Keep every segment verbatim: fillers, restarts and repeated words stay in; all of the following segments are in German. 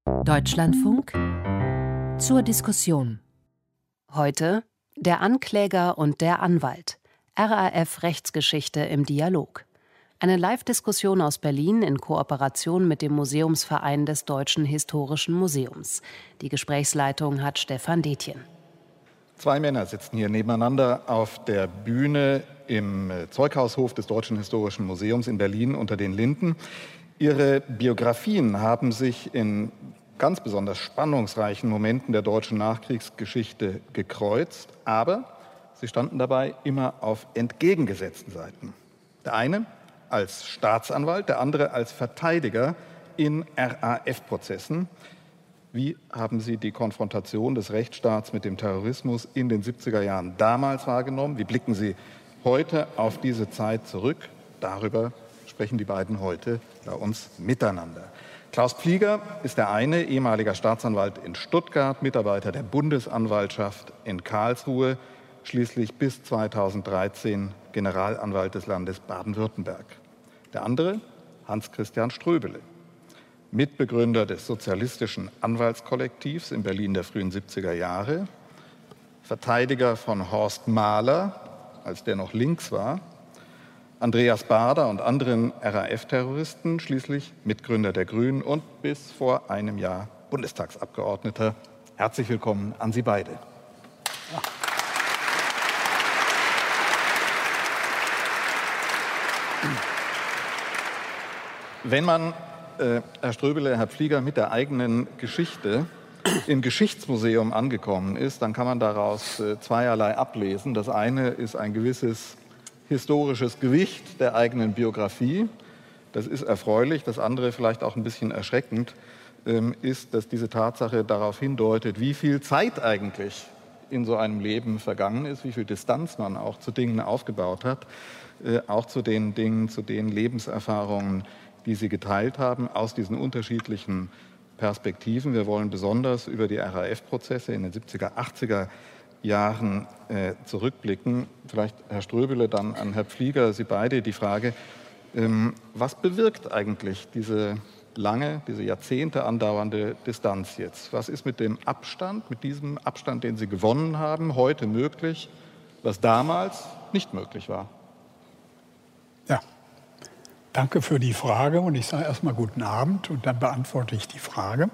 Deutschlandfunk zur Diskussion. Heute der Ankläger und der Anwalt. R A F Rechtsgeschichte im Dialog. Eine Live-Diskussion aus Berlin in Kooperation mit dem Museumsverein des Deutschen Historischen Museums. Die Gesprächsleitung hat Stefan Detjen. Zwei Männer sitzen hier nebeneinander auf der Bühne im Zeughaushof des Deutschen Historischen Museums in Berlin unter den Linden. Ihre Biografien haben sich in ganz besonders spannungsreichen Momenten der deutschen Nachkriegsgeschichte gekreuzt, aber sie standen dabei immer auf entgegengesetzten Seiten. Der eine als Staatsanwalt, der andere als Verteidiger in R A F-Prozessen. Wie haben Sie die Konfrontation des Rechtsstaats mit dem Terrorismus in den siebziger Jahren damals wahrgenommen? Wie blicken Sie heute auf diese Zeit zurück? Darüber sprechen die beiden heute bei uns miteinander. Klaus Pflieger ist der eine, ehemaliger Staatsanwalt in Stuttgart, Mitarbeiter der Bundesanwaltschaft in Karlsruhe, schließlich bis zweitausenddreizehn Generalanwalt des Landes Baden-Württemberg. Der andere, Hans-Christian Ströbele, Mitbegründer des sozialistischen Anwaltskollektivs in Berlin der frühen siebziger Jahre, Verteidiger von Horst Mahler, als der noch links war, Andreas Baader und anderen R A F-Terroristen, schließlich Mitgründer der Grünen und bis vor einem Jahr Bundestagsabgeordneter. Herzlich willkommen an Sie beide. Ja. Wenn man, äh, Herr Ströbele, Herr Pflieger, mit der eigenen Geschichte im Geschichtsmuseum angekommen ist, dann kann man daraus äh, zweierlei ablesen. Das eine ist ein gewisses historisches Gewicht der eigenen Biografie. Das ist erfreulich. Das andere, vielleicht auch ein bisschen erschreckend, ähm, ist, dass diese Tatsache darauf hindeutet, wie viel Zeit eigentlich in so einem Leben vergangen ist, wie viel Distanz man auch zu Dingen aufgebaut hat, äh, auch zu den Dingen, zu den Lebenserfahrungen, die Sie geteilt haben, aus diesen unterschiedlichen Perspektiven. Wir wollen besonders über die R A F-Prozesse in den siebziger, achtziger Jahren äh, zurückblicken. Vielleicht, Herr Ströbele, dann an Herrn Pflieger, Sie beide die Frage, ähm, was bewirkt eigentlich diese lange, diese Jahrzehnte andauernde Distanz jetzt? Was ist mit dem Abstand, mit diesem Abstand, den Sie gewonnen haben, heute möglich, was damals nicht möglich war? Ja, danke für die Frage und ich sage erstmal guten Abend und dann beantworte ich die Frage.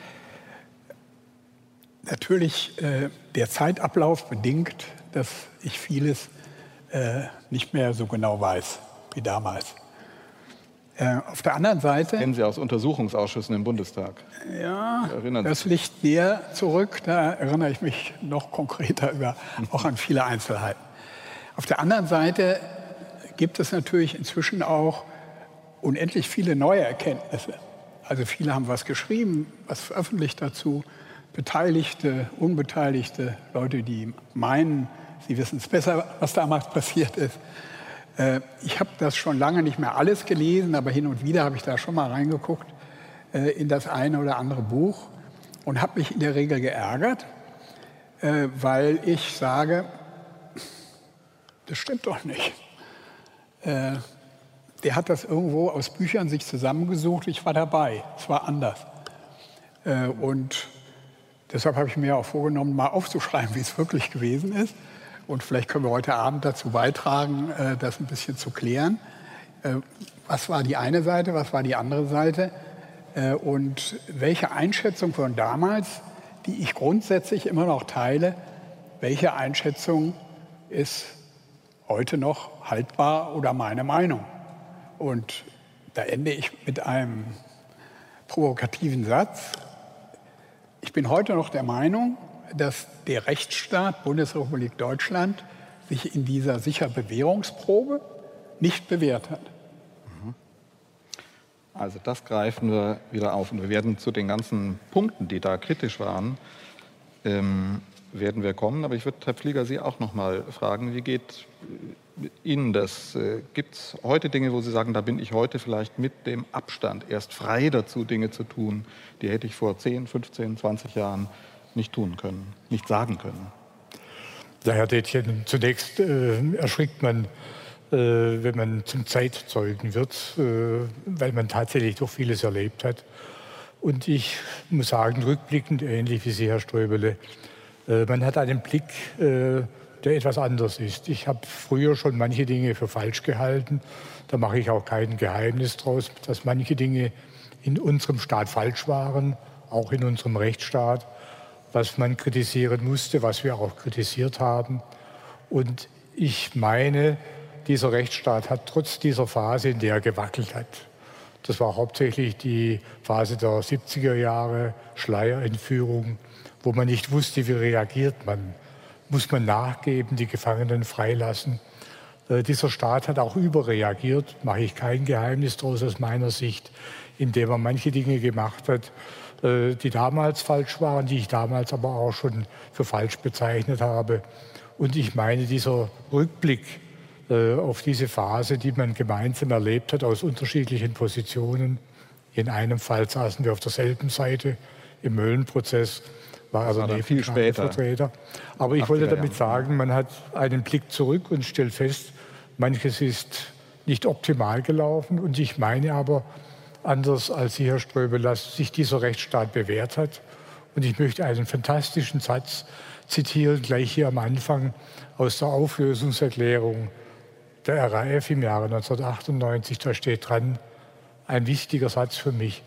Natürlich, äh, der Zeitablauf bedingt, dass ich vieles äh, nicht mehr so genau weiß wie damals. Äh, auf der anderen Seite... Kennen Sie aus Untersuchungsausschüssen im Bundestag? Ja, das liegt näher zurück. Da erinnere ich mich noch konkreter über, auch an viele Einzelheiten. Auf der anderen Seite gibt es natürlich inzwischen auch unendlich viele neue Erkenntnisse. Also viele haben was geschrieben, was veröffentlicht dazu. Beteiligte, Unbeteiligte, Leute, die meinen, sie wissen es besser, was damals passiert ist. Äh, ich habe das schon lange nicht mehr alles gelesen, aber hin und wieder habe ich da schon mal reingeguckt äh, in das eine oder andere Buch und habe mich in der Regel geärgert, äh, weil ich sage, das stimmt doch nicht. Äh, der hat das irgendwo aus Büchern sich zusammengesucht, ich war dabei, es war anders. Äh, und Deshalb habe ich mir auch vorgenommen, mal aufzuschreiben, wie es wirklich gewesen ist. Und vielleicht können wir heute Abend dazu beitragen, das ein bisschen zu klären. Was war die eine Seite, was war die andere Seite? Und welche Einschätzung von damals, die ich grundsätzlich immer noch teile, welche Einschätzung ist heute noch haltbar oder meine Meinung? Und da ende ich mit einem provokativen Satz. Ich bin heute noch der Meinung, dass der Rechtsstaat Bundesrepublik Deutschland sich in dieser Sicher-Bewährungsprobe nicht bewährt hat. Also das greifen wir wieder auf. Und wir werden zu den ganzen Punkten, die da kritisch waren, ähm, werden wir kommen. Aber ich würde, Herr Pflieger, Sie auch noch mal fragen, wie geht Ihnen das? Äh, Gibt es heute Dinge, wo Sie sagen, da bin ich heute vielleicht mit dem Abstand erst frei dazu, Dinge zu tun, die hätte ich vor zehn, fünfzehn, zwanzig Jahren nicht tun können, nicht sagen können? Ja, Herr Detjen, zunächst äh, erschrickt man, äh, wenn man zum Zeitzeugen wird, äh, weil man tatsächlich doch vieles erlebt hat. Und ich muss sagen, rückblickend, ähnlich wie Sie, Herr Ströbele, äh, man hat einen Blick, äh, der etwas anders ist. Ich habe früher schon manche Dinge für falsch gehalten. Da mache ich auch kein Geheimnis draus, dass manche Dinge in unserem Staat falsch waren, auch in unserem Rechtsstaat, was man kritisieren musste, was wir auch kritisiert haben. Und ich meine, dieser Rechtsstaat hat trotz dieser Phase, in der er gewackelt hat, das war hauptsächlich die Phase der siebziger Jahre, Schleierentführung, wo man nicht wusste, wie reagiert man. Muss man nachgeben, die Gefangenen freilassen? Äh, dieser Staat hat auch überreagiert, mache ich kein Geheimnis daraus aus meiner Sicht, indem er manche Dinge gemacht hat, äh, die damals falsch waren, die ich damals aber auch schon für falsch bezeichnet habe. Und ich meine, dieser Rückblick äh, auf diese Phase, die man gemeinsam erlebt hat, aus unterschiedlichen Positionen. In einem Fall saßen wir auf derselben Seite im Mölln-Prozess, war also war viel später. Vertreter. Aber ich wollte damit sagen, man hat einen Blick zurück und stellt fest, manches ist nicht optimal gelaufen. Und ich meine aber, anders als Sie, Herr Ströbele, dass sich dieser Rechtsstaat bewährt hat. Und ich möchte einen fantastischen Satz zitieren, gleich hier am Anfang aus der Auflösungserklärung der R A F im Jahre neunzehnhundertachtundneunzig. Da steht dran, ein wichtiger Satz für mich.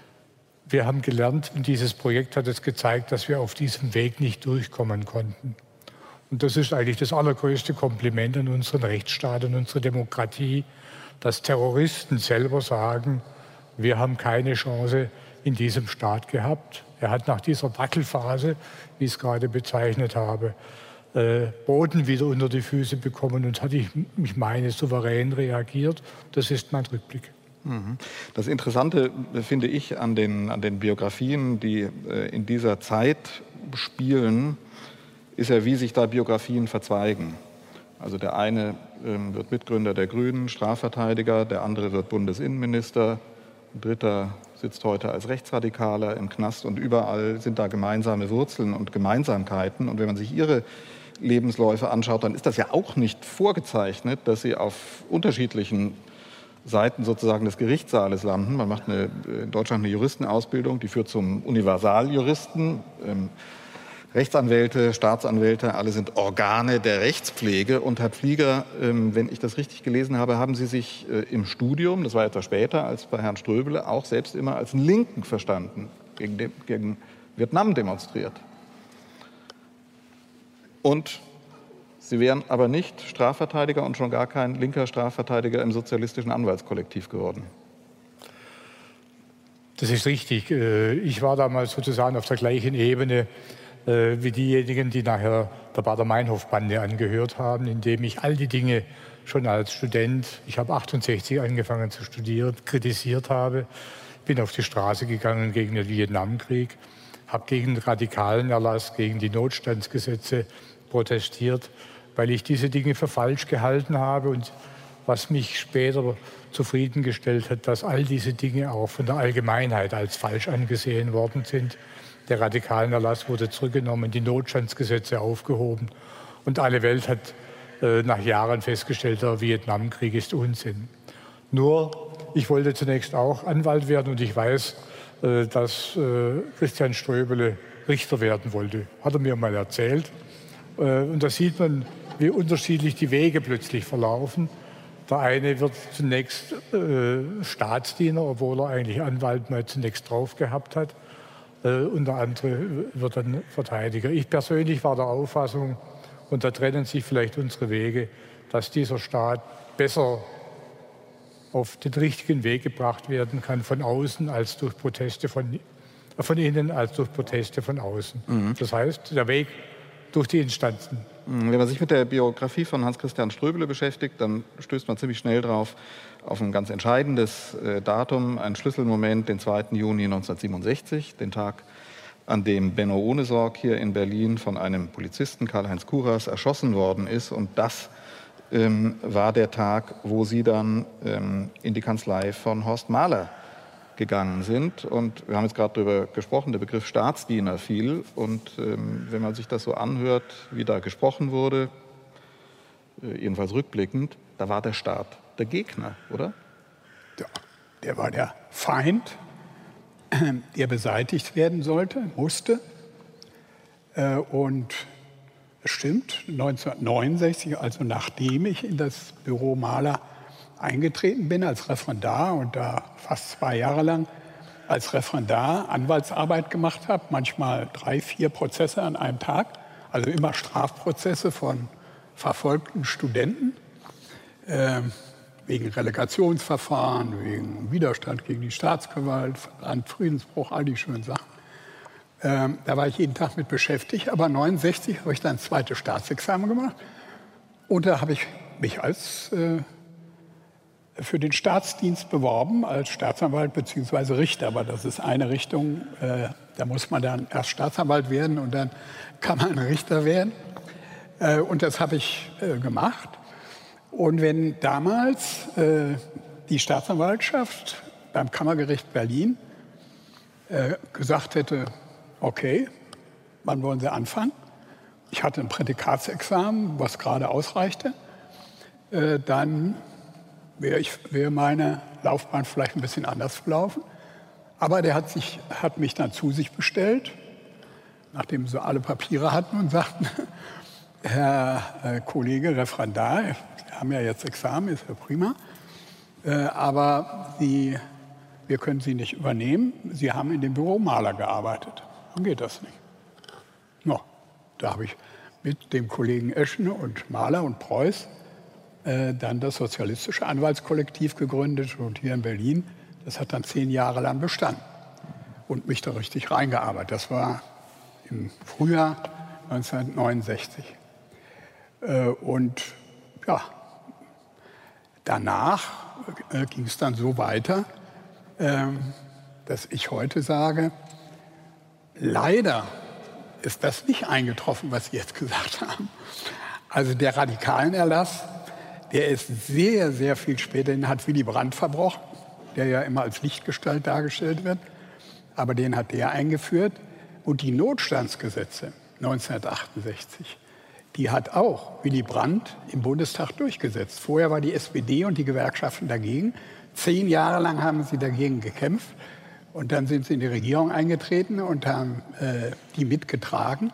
Wir haben gelernt, und dieses Projekt hat es gezeigt, dass wir auf diesem Weg nicht durchkommen konnten. Und das ist eigentlich das allergrößte Kompliment an unseren Rechtsstaat und unsere Demokratie, dass Terroristen selber sagen, wir haben keine Chance in diesem Staat gehabt. Er hat nach dieser Wackelphase, wie ich es gerade bezeichnet habe, äh, Boden wieder unter die Füße bekommen und hat, ich, ich meine, souverän reagiert. Das ist mein Rückblick. Das Interessante finde ich an den, an den Biografien, die äh, in dieser Zeit spielen, ist ja, wie sich da Biografien verzweigen. Also der eine ähm, wird Mitgründer der Grünen, Strafverteidiger, der andere wird Bundesinnenminister, ein dritter sitzt heute als Rechtsradikaler im Knast und überall sind da gemeinsame Wurzeln und Gemeinsamkeiten. Und wenn man sich ihre Lebensläufe anschaut, dann ist das ja auch nicht vorgezeichnet, dass sie auf unterschiedlichen Seiten sozusagen des Gerichtssaales landen. Man macht eine, in Deutschland eine Juristenausbildung, die führt zum Universaljuristen. Ähm, Rechtsanwälte, Staatsanwälte, alle sind Organe der Rechtspflege. Und Herr Pflieger, ähm, wenn ich das richtig gelesen habe, haben Sie sich äh, im Studium, das war etwas später als bei Herrn Ströbele, auch selbst immer als einen Linken verstanden, gegen, den, gegen Vietnam demonstriert. Und Sie wären aber nicht Strafverteidiger und schon gar kein linker Strafverteidiger im sozialistischen Anwaltskollektiv geworden. Das ist richtig. Ich war damals sozusagen auf der gleichen Ebene wie diejenigen, die nachher der Baader-Meinhof-Bande angehört haben, indem ich all die Dinge schon als Student, ich habe achtundsechzig angefangen zu studieren, kritisiert habe. Bin auf die Straße gegangen gegen den Vietnamkrieg, habe gegen den radikalen Erlass, gegen die Notstandsgesetze protestiert, weil ich diese Dinge für falsch gehalten habe und was mich später zufriedengestellt hat, dass all diese Dinge auch von der Allgemeinheit als falsch angesehen worden sind. Der radikalen Erlass wurde zurückgenommen, die Notstandsgesetze aufgehoben und alle Welt hat äh, nach Jahren festgestellt, der Vietnamkrieg ist Unsinn. Nur, ich wollte zunächst auch Anwalt werden und ich weiß, äh, dass äh, Christian Ströbele Richter werden wollte. Hat er mir mal erzählt. Äh, und da sieht man, wie unterschiedlich die Wege plötzlich verlaufen. Der eine wird zunächst äh, Staatsdiener, obwohl er eigentlich Anwalt mal zunächst drauf gehabt hat. Äh, und der andere wird dann Verteidiger. Ich persönlich war der Auffassung, und da trennen sich vielleicht unsere Wege, dass dieser Staat besser auf den richtigen Weg gebracht werden kann von außen als durch Proteste von, äh, von innen als durch Proteste von außen. Mhm. Das heißt, der Weg durch die Instanzen. Wenn man sich mit der Biografie von Hans-Christian Ströbele beschäftigt, dann stößt man ziemlich schnell drauf auf ein ganz entscheidendes äh, Datum, ein Schlüsselmoment, den zweiten Juni neunzehnhundertsiebenundsechzig, den Tag, an dem Benno Ohnesorg hier in Berlin von einem Polizisten, Karl-Heinz Kuras, erschossen worden ist. Und das ähm, war der Tag, wo Sie dann ähm, in die Kanzlei von Horst Mahler gegangen sind. Und wir haben jetzt gerade darüber gesprochen, der Begriff Staatsdiener fiel. Und ähm, wenn man sich das so anhört, wie da gesprochen wurde, äh, jedenfalls rückblickend, da war der Staat der Gegner, oder? Ja, der war der Feind. der beseitigt werden sollte, musste. Und es stimmt, neunzehnhundertneunundsechzig, also nachdem ich in das Büro Mahler eingetreten bin als Referendar und da fast zwei Jahre lang als Referendar Anwaltsarbeit gemacht habe, manchmal drei, vier Prozesse an einem Tag, also immer Strafprozesse von verfolgten Studenten, äh, wegen Relegationsverfahren, wegen Widerstand gegen die Staatsgewalt, an Friedensbruch, all die schönen Sachen. Ähm, da war ich jeden Tag mit beschäftigt, aber neunundsechzig habe ich dann ein zweites Staatsexamen gemacht und da habe ich mich als äh, für den Staatsdienst beworben als Staatsanwalt bzw. Richter, aber das ist eine Richtung, äh, da muss man dann erst Staatsanwalt werden und dann kann man Richter werden. Äh, und das habe ich äh, gemacht. Und wenn damals äh, die Staatsanwaltschaft beim Kammergericht Berlin äh, gesagt hätte, okay, wann wollen Sie anfangen? Ich hatte ein Prädikatsexamen, was gerade ausreichte, äh, dann wäre wär meine Laufbahn vielleicht ein bisschen anders verlaufen. Aber der hat, sich, hat mich dann zu sich bestellt, nachdem sie alle Papiere hatten und sagten, Herr äh, Kollege Referendar, Sie haben ja jetzt Examen, ist ja prima, äh, aber Sie, wir können Sie nicht übernehmen. Sie haben in dem Büro Mahler gearbeitet. Dann geht das nicht. No, da habe ich mit dem Kollegen Eschen und Mahler und Preuß dann das Sozialistische Anwaltskollektiv gegründet und hier in Berlin, das hat dann zehn Jahre lang bestanden und mich da richtig reingearbeitet. Das war im Frühjahr neunzehnhundertneunundsechzig. Und ja, danach ging es dann so weiter, dass ich heute sage, leider ist das nicht eingetroffen, was Sie jetzt gesagt haben. Also der Radikalenerlass, der ist sehr, sehr viel später, den hat Willy Brandt verbrochen, der ja immer als Lichtgestalt dargestellt wird. Aber den hat der eingeführt. Und die Notstandsgesetze neunzehnhundertachtundsechzig, die hat auch Willy Brandt im Bundestag durchgesetzt. Vorher war die S P D und die Gewerkschaften dagegen. Zehn Jahre lang haben sie dagegen gekämpft. Und dann sind sie in die Regierung eingetreten und haben äh, die mitgetragen.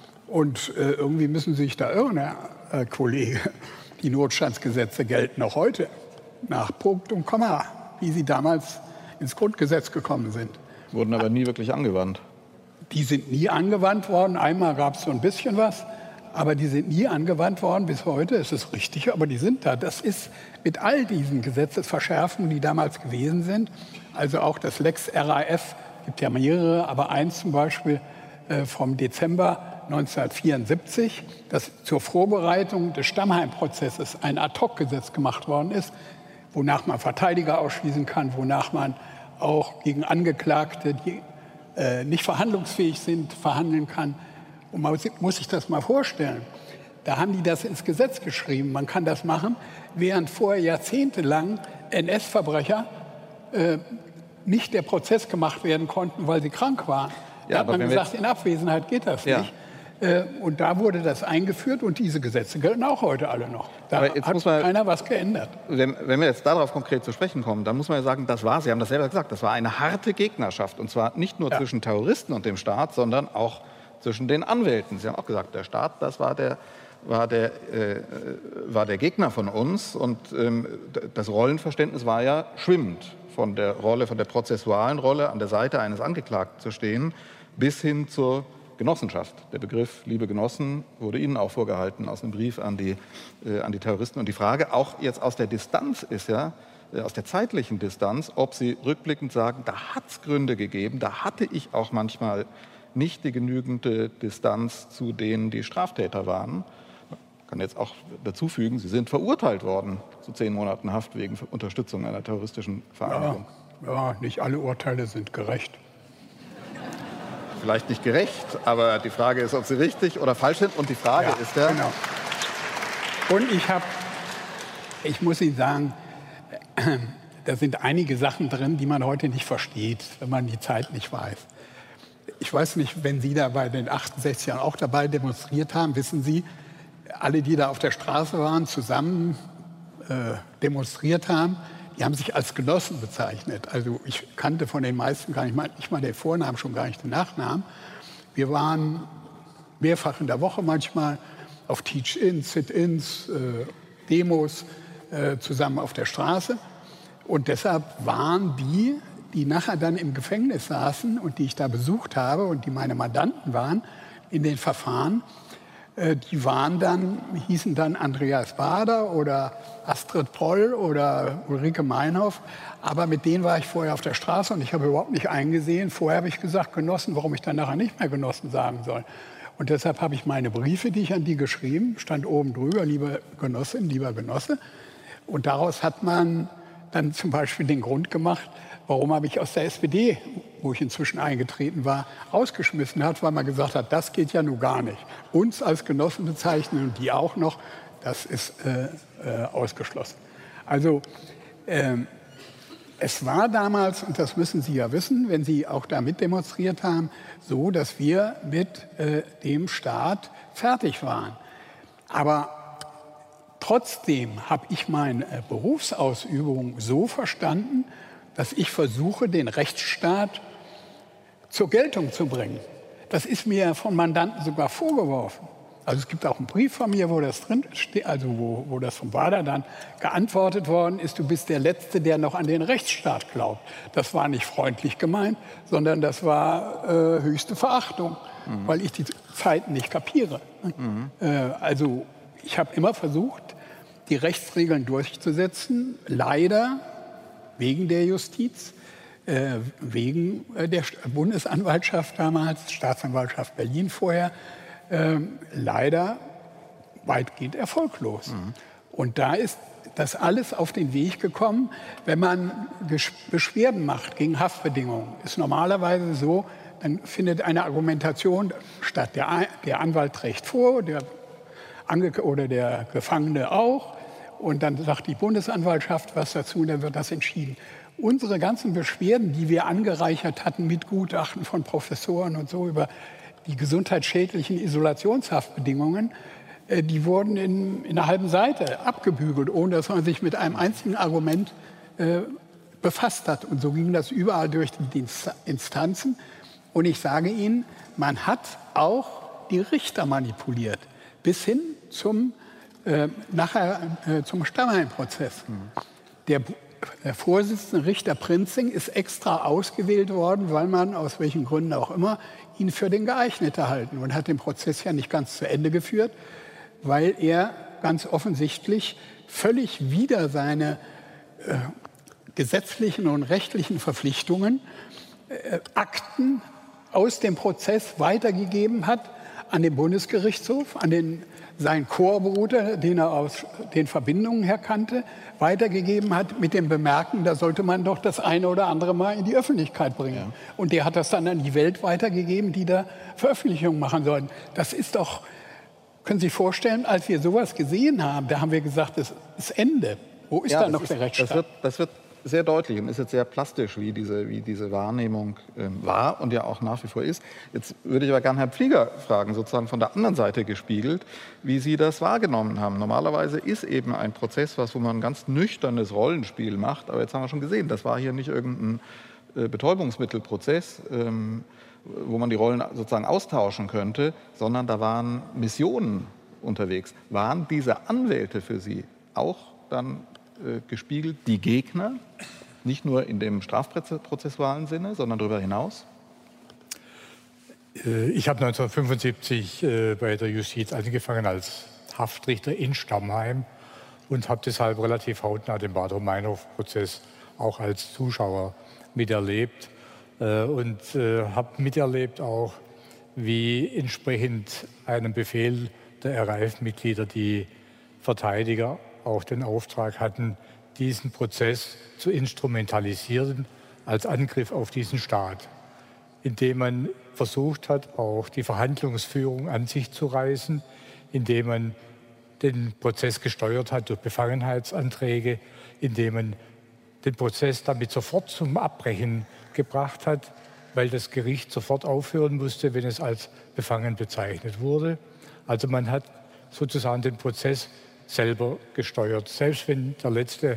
Und äh, irgendwie müssen sich da irgendein äh, Kollege... Die Notstandsgesetze gelten noch heute nach Punkt und Komma, wie sie damals ins Grundgesetz gekommen sind. Wurden aber nie wirklich angewandt. Die sind nie angewandt worden. Einmal gab es so ein bisschen was, aber die sind nie angewandt worden bis heute. Es ist richtig, aber die sind da. Das ist mit all diesen Gesetzesverschärfungen, die damals gewesen sind, also auch das Lex R A F, gibt ja mehrere, aber eins zum Beispiel äh, vom Dezember neunzehnhundertvierundsiebzig, dass zur Vorbereitung des Stammheim-Prozesses ein Ad-hoc-Gesetz gemacht worden ist, wonach man Verteidiger ausschließen kann, wonach man auch gegen Angeklagte, die äh, nicht verhandlungsfähig sind, verhandeln kann. Und man muss sich das mal vorstellen. Da haben die das ins Gesetz geschrieben. Man kann das machen, während vorher jahrzehntelang N S-Verbrecher äh, nicht der Prozess gemacht werden konnten, weil sie krank waren. Da Ja, hat man aber wenn gesagt, wir in Abwesenheit geht das Ja. nicht. Äh, Und da wurde das eingeführt und diese Gesetze gelten auch heute alle noch. Da Aber jetzt hat muss man- keiner was geändert. Wenn, wenn wir jetzt darauf konkret zu sprechen kommen, dann muss man ja sagen, das war, Sie haben das selber gesagt, das war eine harte Gegnerschaft. Und zwar nicht nur Ja. zwischen Terroristen und dem Staat, sondern auch zwischen den Anwälten. Sie haben auch gesagt, der Staat, das war der, war der, äh, war der Gegner von uns. Und ähm, das Rollenverständnis war ja schwimmend. Von der Rolle, von der prozessualen Rolle an der Seite eines Angeklagten zu stehen, bis hin zur Genossenschaft. Der Begriff liebe Genossen wurde Ihnen auch vorgehalten aus einem Brief an die, äh, an die Terroristen. Und die Frage auch jetzt aus der Distanz ist ja, äh, aus der zeitlichen Distanz, ob Sie rückblickend sagen, da hat es Gründe gegeben, da hatte ich auch manchmal nicht die genügende Distanz zu denen, die Straftäter waren. Ich kann jetzt auch dazu fügen, Sie sind verurteilt worden zu zehn Monaten Haft wegen Unterstützung einer terroristischen Vereinigung. Ja, ja, nicht alle Urteile sind gerecht. Vielleicht nicht gerecht, aber die Frage ist, ob sie richtig oder falsch sind. Und die Frage Ja, ist ja, genau. Und ich habe, ich muss Ihnen sagen, da sind einige Sachen drin, die man heute nicht versteht, wenn man die Zeit nicht weiß. Ich weiß nicht, wenn Sie da bei den achtundsechzigern auch dabei demonstriert haben, wissen Sie, alle, die da auf der Straße waren, zusammen äh, demonstriert haben, die haben sich als Genossen bezeichnet. Also ich kannte von den meisten gar nicht mal, nicht mal den Vornamen, schon gar nicht den Nachnamen. Wir waren mehrfach in der Woche manchmal auf Teach-ins, Sit-ins, äh, Demos äh, zusammen auf der Straße. Und deshalb waren die, die nachher dann im Gefängnis saßen und die ich da besucht habe und die meine Mandanten waren in den Verfahren, äh, die waren dann, hießen dann Andreas Baader oder Astrid Poll oder Ulrike Meinhof. Aber mit denen war ich vorher auf der Straße und ich habe überhaupt nicht eingesehen. Vorher habe ich gesagt, Genossen, warum ich dann nachher nicht mehr Genossen sagen soll. Und deshalb habe ich meine Briefe, die ich an die geschrieben, stand oben drüber, liebe Genossin, lieber Genosse. Und daraus hat man dann zum Beispiel den Grund gemacht, warum habe ich aus der S P D, wo ich inzwischen eingetreten war, rausgeschmissen hat, weil man gesagt hat, das geht ja nun gar nicht. Uns als Genossen bezeichnen und die auch noch, das ist äh, äh, ausgeschlossen. Also ähm, es war damals, und das müssen Sie ja wissen, wenn Sie auch da mitdemonstriert haben, so, dass wir mit äh, dem Staat fertig waren. Aber trotzdem habe ich meine äh, Berufsausübung so verstanden, dass ich versuche, den Rechtsstaat zur Geltung zu bringen. Das ist mir von Mandanten sogar vorgeworfen. Also es gibt auch einen Brief von mir, wo das drin steht, also wo, wo das vom Baader dann geantwortet worden ist, du bist der Letzte, der noch an den Rechtsstaat glaubt. Das war nicht freundlich gemeint, sondern das war äh, höchste Verachtung, mhm. weil ich die Zeiten nicht kapiere. Mhm. Äh, also ich habe immer versucht, die Rechtsregeln durchzusetzen, leider wegen der Justiz, äh, wegen äh, der Bundesanwaltschaft damals, Staatsanwaltschaft Berlin vorher, Ähm, leider weitgehend erfolglos. Mhm. Und da ist das alles auf den Weg gekommen, wenn man Beschwerden macht gegen Haftbedingungen. Ist normalerweise so, dann findet eine Argumentation statt. Der, der Anwalt trägt vor, der Ange- oder der Gefangene auch. Und dann sagt die Bundesanwaltschaft was dazu und dann wird das entschieden. Unsere ganzen Beschwerden, die wir angereichert hatten mit Gutachten von Professoren und so über die gesundheitsschädlichen Isolationshaftbedingungen, die wurden in, in einer halben Seite abgebügelt, ohne dass man sich mit einem einzigen Argument äh, befasst hat. Und so ging das überall durch die Instanzen. Und ich sage Ihnen, man hat auch die Richter manipuliert, bis hin zum, äh, nachher, äh, zum Stammheim-Prozess. Mhm. Der, der Vorsitzende Richter Prinzing ist extra ausgewählt worden, weil man, aus welchen Gründen auch immer, ihn für den geeigneten halten und hat den Prozess ja nicht ganz zu Ende geführt, weil er ganz offensichtlich völlig wider seine äh, gesetzlichen und rechtlichen Verpflichtungen äh, Akten aus dem Prozess weitergegeben hat an den Bundesgerichtshof, an den, seinen Chorbruder, den er aus den Verbindungen her kannte, weitergegeben hat mit dem Bemerken, da sollte man doch das eine oder andere mal in die Öffentlichkeit bringen. Ja. Und der hat das dann an die Welt weitergegeben, die da Veröffentlichungen machen sollten. Das ist doch, können Sie sich vorstellen, als wir sowas gesehen haben, da haben wir gesagt, das ist Ende. Wo ist ja, da noch ist, der Rechtsstaat? Das wird, das wird sehr deutlich und ist jetzt sehr plastisch, wie diese, wie diese Wahrnehmung ähm, war und ja auch nach wie vor ist. Jetzt würde ich aber gerne Herrn Pflieger fragen, sozusagen von der anderen Seite gespiegelt, wie Sie das wahrgenommen haben. Normalerweise ist eben ein Prozess, was, wo man ein ganz nüchternes Rollenspiel macht, aber jetzt haben wir schon gesehen, das war hier nicht irgendein äh, Betäubungsmittelprozess, ähm, wo man die Rollen sozusagen austauschen könnte, sondern da waren Missionen unterwegs. Waren diese Anwälte für Sie auch dann äh, gespiegelt, die Gegner, nicht nur in dem strafprozessualen Sinne, sondern darüber hinaus? Ich habe neunzehnhundertfünfundsiebzig äh, bei der Justiz angefangen als Haftrichter in Stammheim und habe deshalb relativ hautnah den Baader-Meinhof-Prozess auch als Zuschauer miterlebt äh, und äh, habe miterlebt auch, wie entsprechend einem Befehl der R A F-Mitglieder die Verteidiger auch den Auftrag hatten, diesen Prozess zu instrumentalisieren als Angriff auf diesen Staat, indem man versucht hat, auch die Verhandlungsführung an sich zu reißen, indem man den Prozess gesteuert hat durch Befangenheitsanträge, indem man den Prozess damit sofort zum Abbrechen gebracht hat, weil das Gericht sofort aufhören musste, wenn es als befangen bezeichnet wurde. Also man hat sozusagen den Prozess selber gesteuert. Selbst wenn der letzte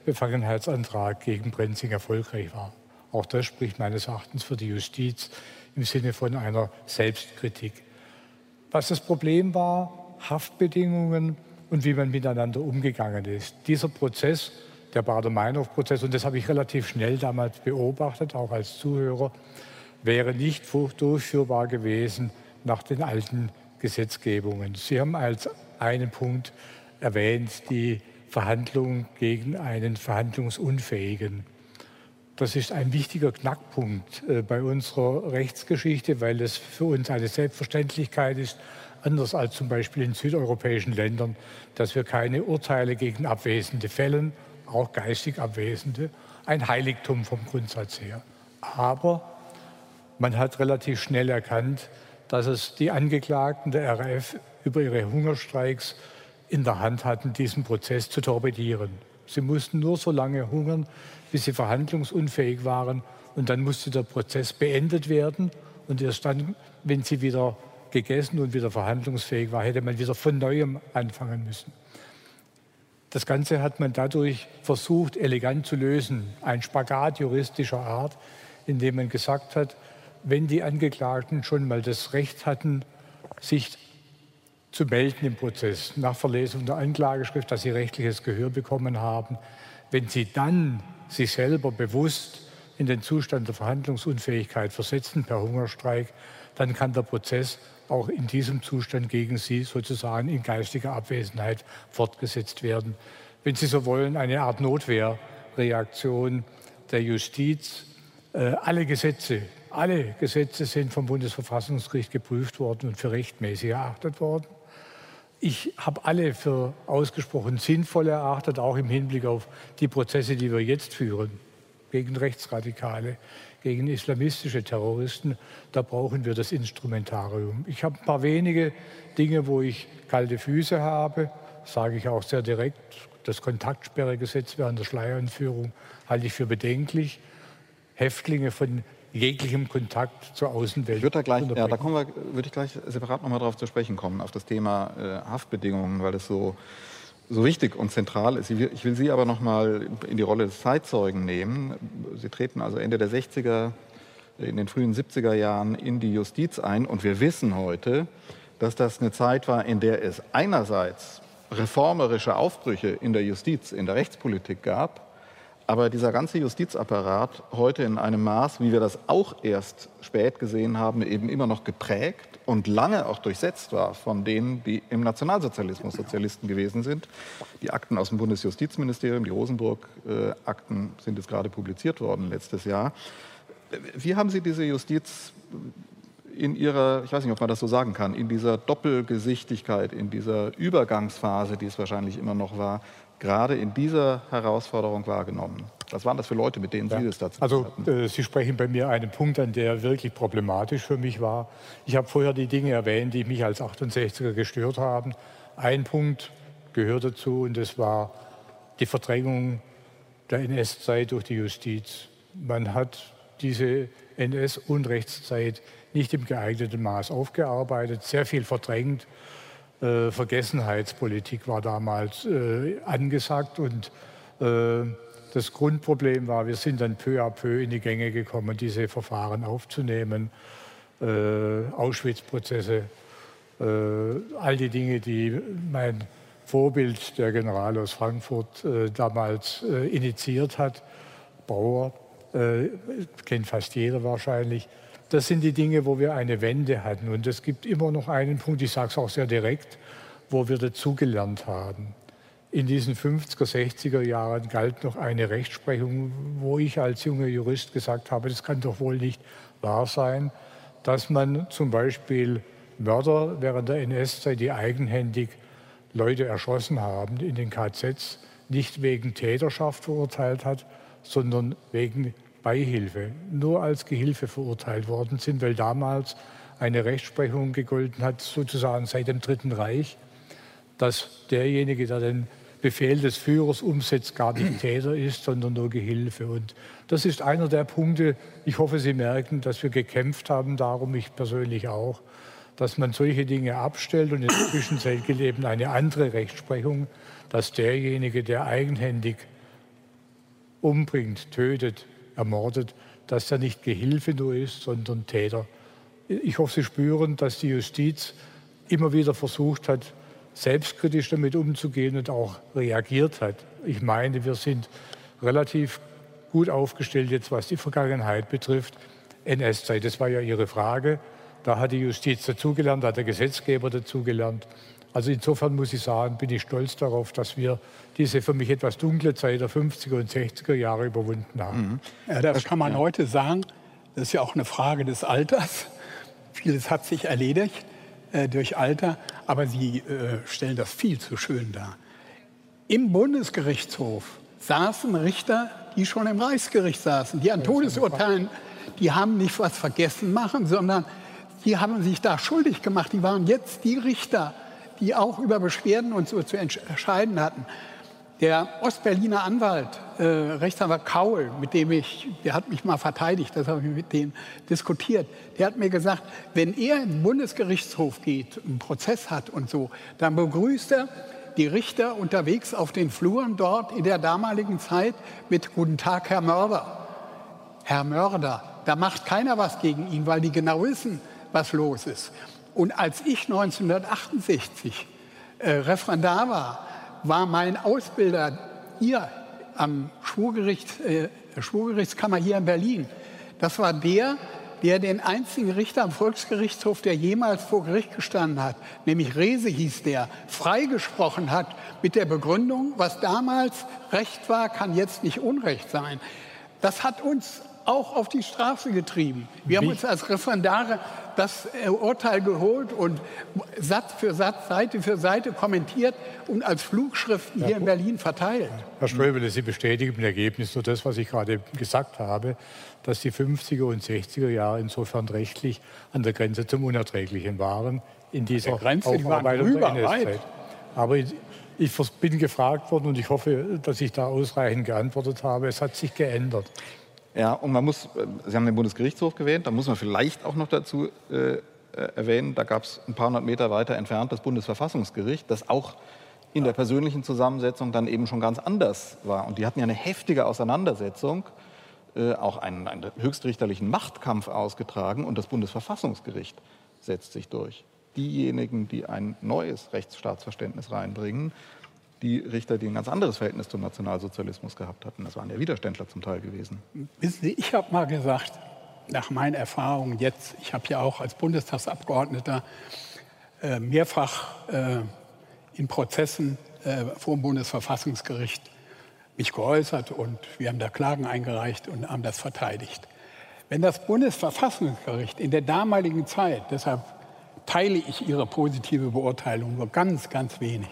Befangenheitsantrag gegen Brenzing erfolgreich war. Auch das spricht meines Erachtens für die Justiz im Sinne von einer Selbstkritik. Was das Problem war, Haftbedingungen und wie man miteinander umgegangen ist. Dieser Prozess, der Baader-Meinhof-Prozess, und das habe ich relativ schnell damals beobachtet, auch als Zuhörer, wäre nicht durchführbar gewesen nach den alten Gesetzgebungen. Sie haben als einen Punkt erwähnt, die Verhandlungen gegen einen Verhandlungsunfähigen. Das ist ein wichtiger Knackpunkt äh, bei unserer Rechtsgeschichte, weil es für uns eine Selbstverständlichkeit ist, anders als zum Beispiel in südeuropäischen Ländern, dass wir keine Urteile gegen Abwesende fällen, auch geistig Abwesende, ein Heiligtum vom Grundsatz her. Aber man hat relativ schnell erkannt, dass es die Angeklagten der R A F über ihre Hungerstreiks in der Hand hatten, diesen Prozess zu torpedieren. Sie mussten nur so lange hungern, bis sie verhandlungsunfähig waren. Und dann musste der Prozess beendet werden. Und erst dann, wenn sie wieder gegessen und wieder verhandlungsfähig war, hätte man wieder von Neuem anfangen müssen. Das Ganze hat man dadurch versucht, elegant zu lösen. Ein Spagat juristischer Art, indem man gesagt hat, wenn die Angeklagten schon mal das Recht hatten, sich zu melden im Prozess, nach Verlesung der Anklageschrift, dass sie rechtliches Gehör bekommen haben, wenn sie dann sich selber bewusst in den Zustand der Verhandlungsunfähigkeit versetzen per Hungerstreik, dann kann der Prozess auch in diesem Zustand gegen sie sozusagen in geistiger Abwesenheit fortgesetzt werden. Wenn Sie so wollen, eine Art Notwehrreaktion der Justiz. Äh, alle Gesetze, alle Gesetze sind vom Bundesverfassungsgericht geprüft worden und für rechtmäßig erachtet worden. Ich habe alle für ausgesprochen sinnvoll erachtet, auch im Hinblick auf die Prozesse, die wir jetzt führen, gegen Rechtsradikale, gegen islamistische Terroristen. Da brauchen wir das Instrumentarium. Ich habe ein paar wenige Dinge, wo ich kalte Füße habe, sage ich auch sehr direkt. Das Kontaktsperregesetz während der Schleierentführung halte ich für bedenklich. Häftlinge von jeglichem Kontakt zur Außenwelt. Ich würde da gleich, ja, da kommen wir, würde ich gleich separat noch mal darauf zu sprechen kommen, auf das Thema äh, Haftbedingungen, weil das so, so wichtig und zentral ist. Ich will Sie aber noch mal in die Rolle des Zeitzeugen nehmen. Sie treten also Ende der sechziger, in den frühen siebziger Jahren in die Justiz ein. Und wir wissen heute, dass das eine Zeit war, in der es einerseits reformerische Aufbrüche in der Justiz, in der Rechtspolitik gab, aber dieser ganze Justizapparat heute in einem Maß, wie wir das auch erst spät gesehen haben, eben immer noch geprägt und lange auch durchsetzt war von denen, die im Nationalsozialismus Sozialisten gewesen sind. Die Akten aus dem Bundesjustizministerium, die Rosenburg-Akten sind jetzt gerade publiziert worden letztes Jahr. Wie haben Sie diese Justiz in ihrer, ich weiß nicht, ob man das so sagen kann, in dieser Doppelgesichtigkeit, in dieser Übergangsphase, die es wahrscheinlich immer noch war, gerade in dieser Herausforderung wahrgenommen? Was waren das für Leute, mit denen Sie das dazu Also hatten? äh, Sie sprechen bei mir einen Punkt an, der wirklich problematisch für mich war. Ich habe vorher die Dinge erwähnt, die mich als achtundsechziger gestört haben. Ein Punkt gehört dazu und das war die Verdrängung der N S-Zeit durch die Justiz. Man hat diese N S-Unrechtszeit nicht im geeigneten Maß aufgearbeitet, sehr viel verdrängt. Äh, Vergessenheitspolitik war damals äh, angesagt und äh, das Grundproblem war, wir sind dann peu à peu in die Gänge gekommen, diese Verfahren aufzunehmen, äh, Auschwitz-Prozesse, äh, all die Dinge, die mein Vorbild, der General aus Frankfurt, äh, damals äh, initiiert hat, Bauer, äh, kennt fast jeder wahrscheinlich. Das sind die Dinge, wo wir eine Wende hatten. Und es gibt immer noch einen Punkt, ich sage es auch sehr direkt, wo wir dazugelernt haben. In diesen fünfziger, sechziger Jahren galt noch eine Rechtsprechung, wo ich als junger Jurist gesagt habe, das kann doch wohl nicht wahr sein, dass man zum Beispiel Mörder während der N S-Zeit, die eigenhändig Leute erschossen haben in den K Zs, nicht wegen Täterschaft verurteilt hat, sondern wegen Beihilfe, nur als Gehilfe verurteilt worden sind, weil damals eine Rechtsprechung gegolten hat, sozusagen seit dem Dritten Reich, dass derjenige, der den Befehl des Führers umsetzt, gar nicht Täter ist, sondern nur Gehilfe. Und das ist einer der Punkte, ich hoffe, Sie merken, dass wir gekämpft haben darum, ich persönlich auch, dass man solche Dinge abstellt und in der Zwischenzeit gilt eben eine andere Rechtsprechung, dass derjenige, der eigenhändig umbringt, tötet, ermordet, dass er nicht Gehilfe nur ist, sondern Täter. Ich hoffe, Sie spüren, dass die Justiz immer wieder versucht hat, selbstkritisch damit umzugehen und auch reagiert hat. Ich meine, wir sind relativ gut aufgestellt jetzt, was die Vergangenheit betrifft. N S-Zeit, das war ja Ihre Frage. Da hat die Justiz dazugelernt, da hat der Gesetzgeber dazugelernt. Also insofern muss ich sagen, bin ich stolz darauf, dass wir diese für mich etwas dunkle Zeit der fünfziger und sechziger Jahre überwunden haben. Ja, das kann man heute sagen. Das ist ja auch eine Frage des Alters. Vieles hat sich erledigt äh, durch Alter, aber Sie äh, stellen das viel zu schön dar. Im Bundesgerichtshof saßen Richter, die schon im Reichsgericht saßen, die an Todesurteilen, die haben nicht was vergessen machen, sondern die haben sich da schuldig gemacht. Die waren jetzt die Richter, die auch über Beschwerden und so zu entscheiden hatten. Der Ostberliner Anwalt, äh, Rechtsanwalt Kaul, mit dem ich, der hat mich mal verteidigt, das habe ich mit dem diskutiert, der hat mir gesagt, wenn er in den Bundesgerichtshof geht, einen Prozess hat und so, dann begrüßt er die Richter unterwegs auf den Fluren dort in der damaligen Zeit mit Guten Tag, Herr Mörder. Herr Mörder, da macht keiner was gegen ihn, weil die genau wissen, was los ist. Und als ich neunzehnhundertachtundsechzig äh, Referendar war, war mein Ausbilder hier am Schwurgericht, äh, der Schwurgerichtskammer hier in Berlin. Das war der, der den einzigen Richter am Volksgerichtshof, der jemals vor Gericht gestanden hat, nämlich Rehse hieß der, freigesprochen hat mit der Begründung, was damals Recht war, kann jetzt nicht Unrecht sein. Das hat uns auch auf die Straße getrieben. Wir haben uns als Referendare das Urteil geholt und Satz für Satz, Seite für Seite kommentiert und als Flugschriften hier in Berlin verteilt. Herr Ströbele, Sie bestätigen im Ergebnis nur das, was ich gerade gesagt habe, dass die fünfziger und sechziger Jahre insofern rechtlich an der Grenze zum Unerträglichen waren in dieser Grenze, die waren Aufarbeitung der N überall. S-Zeit. Aber ich, ich bin gefragt worden und ich hoffe, dass ich da ausreichend geantwortet habe. Es hat sich geändert. Ja, und man muss, Sie haben den Bundesgerichtshof erwähnt, da muss man vielleicht auch noch dazu äh, erwähnen, da gab es ein paar hundert Meter weiter entfernt das Bundesverfassungsgericht, das auch in der persönlichen Zusammensetzung dann eben schon ganz anders war. Und die hatten ja eine heftige Auseinandersetzung, äh, auch einen, einen höchstrichterlichen Machtkampf ausgetragen und das Bundesverfassungsgericht setzt sich durch. Diejenigen, die ein neues Rechtsstaatsverständnis reinbringen, die Richter, die ein ganz anderes Verhältnis zum Nationalsozialismus gehabt hatten. Das waren ja Widerständler zum Teil gewesen. Wissen Sie, ich habe mal gesagt, nach meinen Erfahrungen jetzt, ich habe ja auch als Bundestagsabgeordneter äh, mehrfach äh, in Prozessen äh, vor dem Bundesverfassungsgericht mich geäußert und wir haben da Klagen eingereicht und haben das verteidigt. Wenn das Bundesverfassungsgericht in der damaligen Zeit, deshalb teile ich Ihre positive Beurteilung nur ganz, ganz wenig,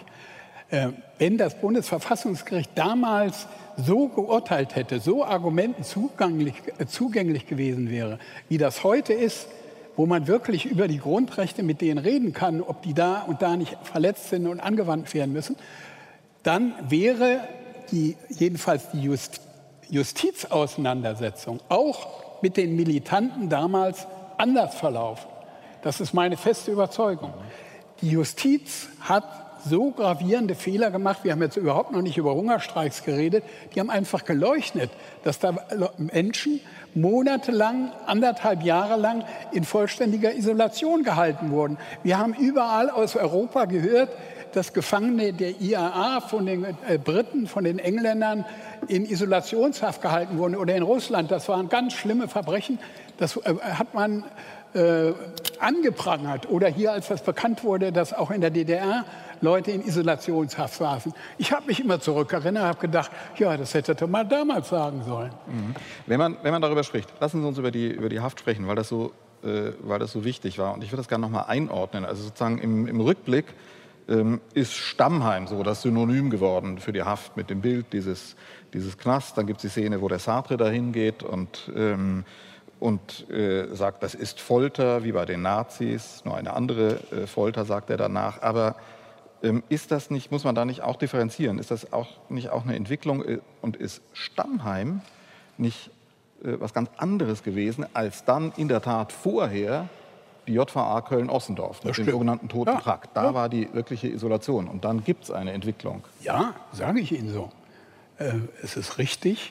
wenn das Bundesverfassungsgericht damals so geurteilt hätte, so Argumenten zugänglich, zugänglich gewesen wäre, wie das heute ist, wo man wirklich über die Grundrechte mit denen reden kann, ob die da und da nicht verletzt sind und angewandt werden müssen, dann wäre die, jedenfalls die Just, Justizauseinandersetzung auch mit den Militanten damals anders verlaufen. Das ist meine feste Überzeugung. Die Justiz hat so gravierende Fehler gemacht. Wir haben jetzt überhaupt noch nicht über Hungerstreiks geredet. Die haben einfach geleuchtet, dass da Menschen monatelang, anderthalb Jahre lang in vollständiger Isolation gehalten wurden. Wir haben überall aus Europa gehört, dass Gefangene der I A A von den äh, Briten, von den Engländern in Isolationshaft gehalten wurden oder in Russland. Das waren ganz schlimme Verbrechen. Das äh, hat man äh, angeprangert. Oder hier, als das bekannt wurde, dass auch in der D D R Leute in Isolationshaft saßen. Ich habe mich immer zurückerinnert, habe gedacht, ja, das hätte er mal damals sagen sollen. Mhm. Wenn man, wenn man darüber spricht, lassen Sie uns über die, über die Haft sprechen, weil das, so, äh, weil das so wichtig war. Und ich würde das gerne noch mal einordnen. Also sozusagen im, im Rückblick ähm, ist Stammheim so das Synonym geworden für die Haft mit dem Bild dieses, dieses Knasts. Dann gibt es die Szene, wo der Sartre dahin geht und, ähm, und äh, sagt, das ist Folter, wie bei den Nazis. Nur eine andere äh, Folter, sagt er danach. Aber ist das nicht, muss man da nicht auch differenzieren? Ist das auch nicht auch eine Entwicklung und ist Stammheim nicht äh, was ganz anderes gewesen als dann in der Tat vorher die J V A Köln-Ossendorf mit dem sogenannten Toten ja, Trakt? Da ja. war die wirkliche Isolation und dann gibt es eine Entwicklung. Ja, sage ich Ihnen so. Äh, es ist richtig.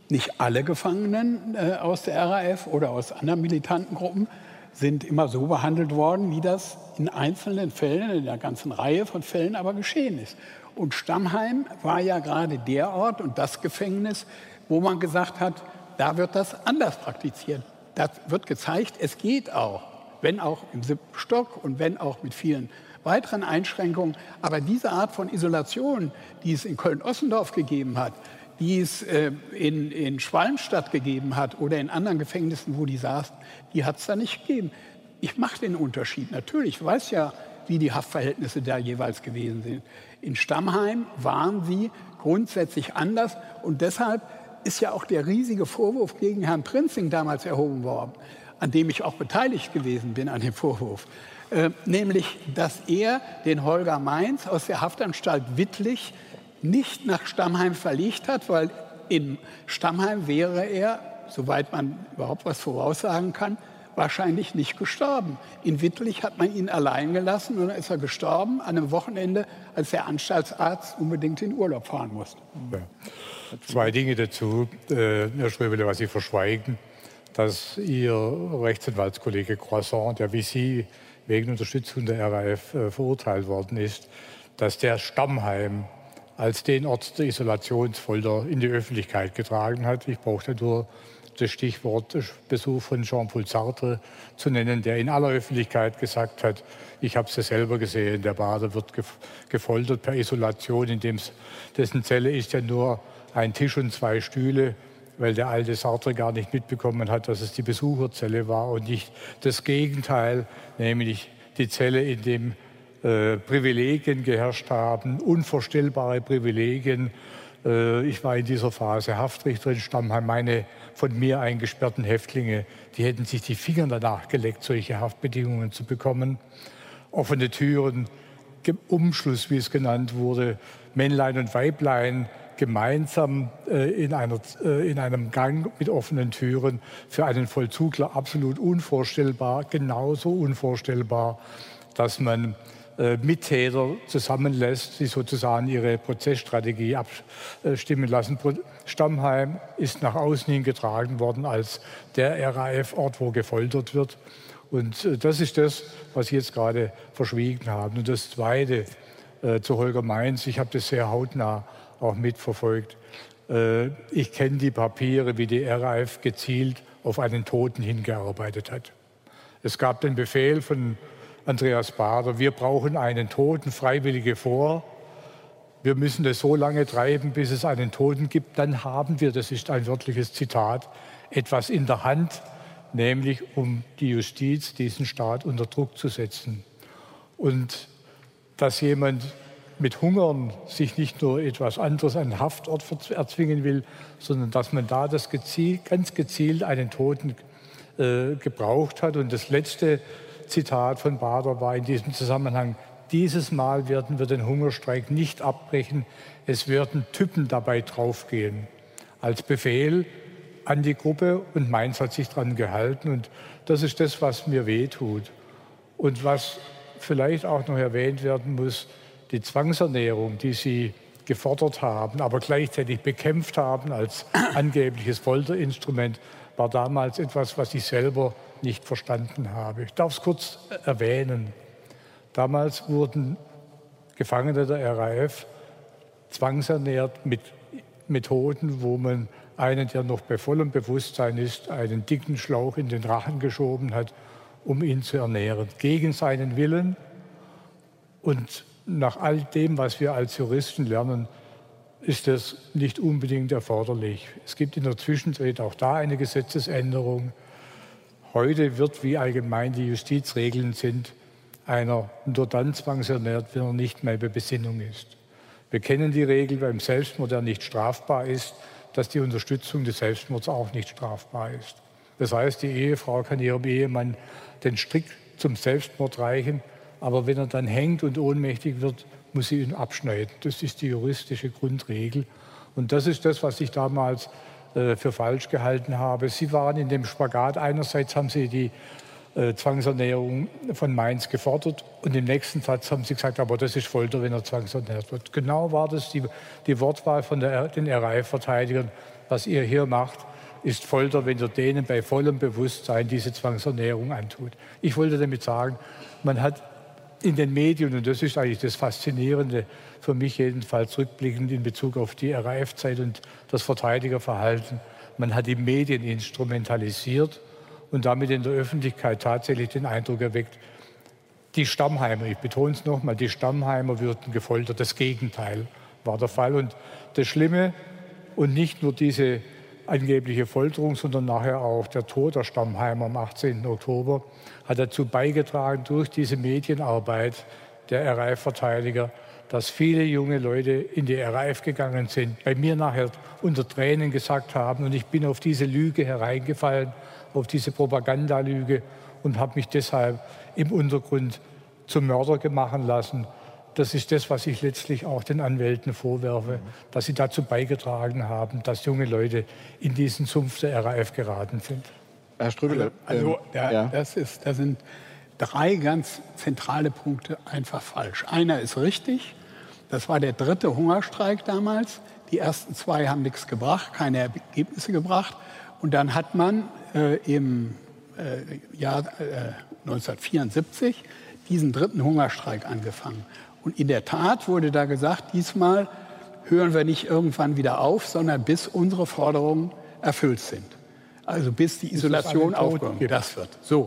Nicht alle Gefangenen äh, aus der R A F oder aus anderen militanten Gruppen sind immer so behandelt worden, wie das in einzelnen Fällen, in einer ganzen Reihe von Fällen aber geschehen ist. Und Stammheim war ja gerade der Ort und das Gefängnis, wo man gesagt hat, da wird das anders praktiziert. Das wird gezeigt, es geht auch, wenn auch im siebten Stock und wenn auch mit vielen weiteren Einschränkungen. Aber diese Art von Isolation, die es in Köln-Ossendorf gegeben hat, die es äh, in, in Schwalmstadt gegeben hat oder in anderen Gefängnissen, wo die saßen, die hat es da nicht gegeben. Ich mache den Unterschied. Natürlich, ich weiß ja, wie die Haftverhältnisse da jeweils gewesen sind. In Stammheim waren sie grundsätzlich anders. Und deshalb ist ja auch der riesige Vorwurf gegen Herrn Prinzing damals erhoben worden, an dem ich auch beteiligt gewesen bin, an dem Vorwurf. Äh, nämlich, dass er den Holger Meins aus der Haftanstalt Wittlich nicht nach Stammheim verlegt hat, weil in Stammheim wäre er, soweit man überhaupt was voraussagen kann, wahrscheinlich nicht gestorben. In Wittlich hat man ihn allein gelassen und dann ist er gestorben an einem Wochenende, als der Anstaltsarzt unbedingt in Urlaub fahren musste. Ja. Zwei Dinge dazu. Äh, Herr Schröbele, was Sie verschweigen, dass Ihr Rechtsanwaltskollege Croissant, der wie Sie wegen Unterstützung der R A F äh, verurteilt worden ist, dass der Stammheim als den Ort der Isolationsfolter in die Öffentlichkeit getragen hat. Ich brauchte nur das Stichwort Besuch von Jean-Paul Sartre zu nennen, der in aller Öffentlichkeit gesagt hat, ich habe es ja selber gesehen, der Bader wird gefoltert per Isolation, in dem dessen Zelle ist ja nur ein Tisch und zwei Stühle, weil der alte Sartre gar nicht mitbekommen hat, dass es die Besucherzelle war und nicht das Gegenteil, nämlich die Zelle, in dem äh, Privilegien geherrscht haben, unvorstellbare Privilegien. Äh, ich war in dieser Phase Haftrichter in Stammheim. Meine von mir eingesperrten Häftlinge, die hätten sich die Finger danach geleckt, solche Haftbedingungen zu bekommen. Offene Türen, Umschluss, wie es genannt wurde, Männlein und Weiblein, gemeinsam äh, in, einer, äh, in einem Gang mit offenen Türen, für einen Vollzugler absolut unvorstellbar, genauso unvorstellbar, dass man äh, Mittäter zusammenlässt, die sozusagen ihre Prozessstrategie abstimmen lassen. Stammheim ist nach außen hin getragen worden als der R A F-Ort, wo gefoltert wird. Und äh, das ist das, was Sie jetzt gerade verschwiegen haben. Und das Zweite äh, zu Holger Meins, ich habe das sehr hautnah auch mitverfolgt. Äh, ich kenne die Papiere, wie die R A F gezielt auf einen Toten hingearbeitet hat. Es gab den Befehl von Andreas Bader, wir brauchen einen Toten, Freiwillige vor. Wir müssen das so lange treiben, bis es einen Toten gibt. Dann haben wir, das ist ein wörtliches Zitat, etwas in der Hand, nämlich um die Justiz, diesen Staat unter Druck zu setzen. Und dass jemand mit Hungern sich nicht nur etwas anderes, einen Haftort erzwingen will, sondern dass man da das gezielt, ganz gezielt einen Toten äh, gebraucht hat. Und das letzte Zitat von Bader war in diesem Zusammenhang, dieses Mal werden wir den Hungerstreik nicht abbrechen, es werden Typen dabei draufgehen. Als Befehl an die Gruppe und Meins hat sich daran gehalten. Und das ist das, was mir wehtut. Und was vielleicht auch noch erwähnt werden muss, die Zwangsernährung, die Sie gefordert haben, aber gleichzeitig bekämpft haben als angebliches Folterinstrument, war damals etwas, was ich selber nicht verstanden habe. Ich darf es kurz erwähnen. Damals wurden Gefangene der R A F zwangsernährt mit Methoden, wo man einen, der noch bei vollem Bewusstsein ist, einen dicken Schlauch in den Rachen geschoben hat, um ihn zu ernähren, gegen seinen Willen. Und nach all dem, was wir als Juristen lernen, ist das nicht unbedingt erforderlich. Es gibt in der Zwischenzeit auch da eine Gesetzesänderung. Heute wird, wie allgemein die Justizregeln sind, einer nur dann zwangsernährt, wenn er nicht mehr bei Besinnung ist. Wir kennen die Regel beim Selbstmord, der nicht strafbar ist, dass die Unterstützung des Selbstmords auch nicht strafbar ist. Das heißt, die Ehefrau kann ihrem Ehemann den Strick zum Selbstmord reichen, aber wenn er dann hängt und ohnmächtig wird, muss sie ihn abschneiden. Das ist die juristische Grundregel. Und das ist das, was ich damals äh, für falsch gehalten habe. Sie waren in dem Spagat. Einerseits haben Sie die äh, Zwangsernährung von Mainz gefordert. Und im nächsten Satz haben sie gesagt, aber das ist Folter, wenn er zwangsernährt wird. Genau war das die, die Wortwahl von der, den R A F-Verteidigern. Was ihr hier macht, ist Folter, wenn ihr denen bei vollem Bewusstsein diese Zwangsernährung antut. Ich wollte damit sagen, man hat in den Medien, und das ist eigentlich das Faszinierende, für mich jedenfalls rückblickend in Bezug auf die R A F-Zeit und das Verteidigerverhalten, man hat die Medien instrumentalisiert und damit in der Öffentlichkeit tatsächlich den Eindruck erweckt, die Stammheimer, ich betone es nochmal, die Stammheimer würden gefoltert. Das Gegenteil war der Fall. Und das Schlimme, und nicht nur diese angebliche Folterung, sondern nachher auch der Tod der Stammheimer am achtzehnten Oktober, hat dazu beigetragen, durch diese Medienarbeit der R A F-Verteidiger, dass viele junge Leute in die R A F gegangen sind, bei mir nachher unter Tränen gesagt haben, und ich bin auf diese Lüge hereingefallen, auf diese Propagandalüge, und habe mich deshalb im Untergrund zum Mörder machen lassen. Das ist das, was ich letztlich auch den Anwälten vorwerfe, dass sie dazu beigetragen haben, dass junge Leute in diesen Sumpf der R A F geraten sind. Herr Strübele, also, also da, ja. das ist, da sind drei ganz zentrale Punkte einfach falsch. Einer ist richtig, das war der dritte Hungerstreik damals. Die ersten zwei haben nichts gebracht, keine Ergebnisse gebracht. Und dann hat man äh, im äh, Jahr äh, neunzehnhundertvierundsiebzig diesen dritten Hungerstreik angefangen. Und in der Tat wurde da gesagt, diesmal hören wir nicht irgendwann wieder auf, sondern bis unsere Forderungen erfüllt sind. Also bis die Isolation aufgehoben wird. Das wird so.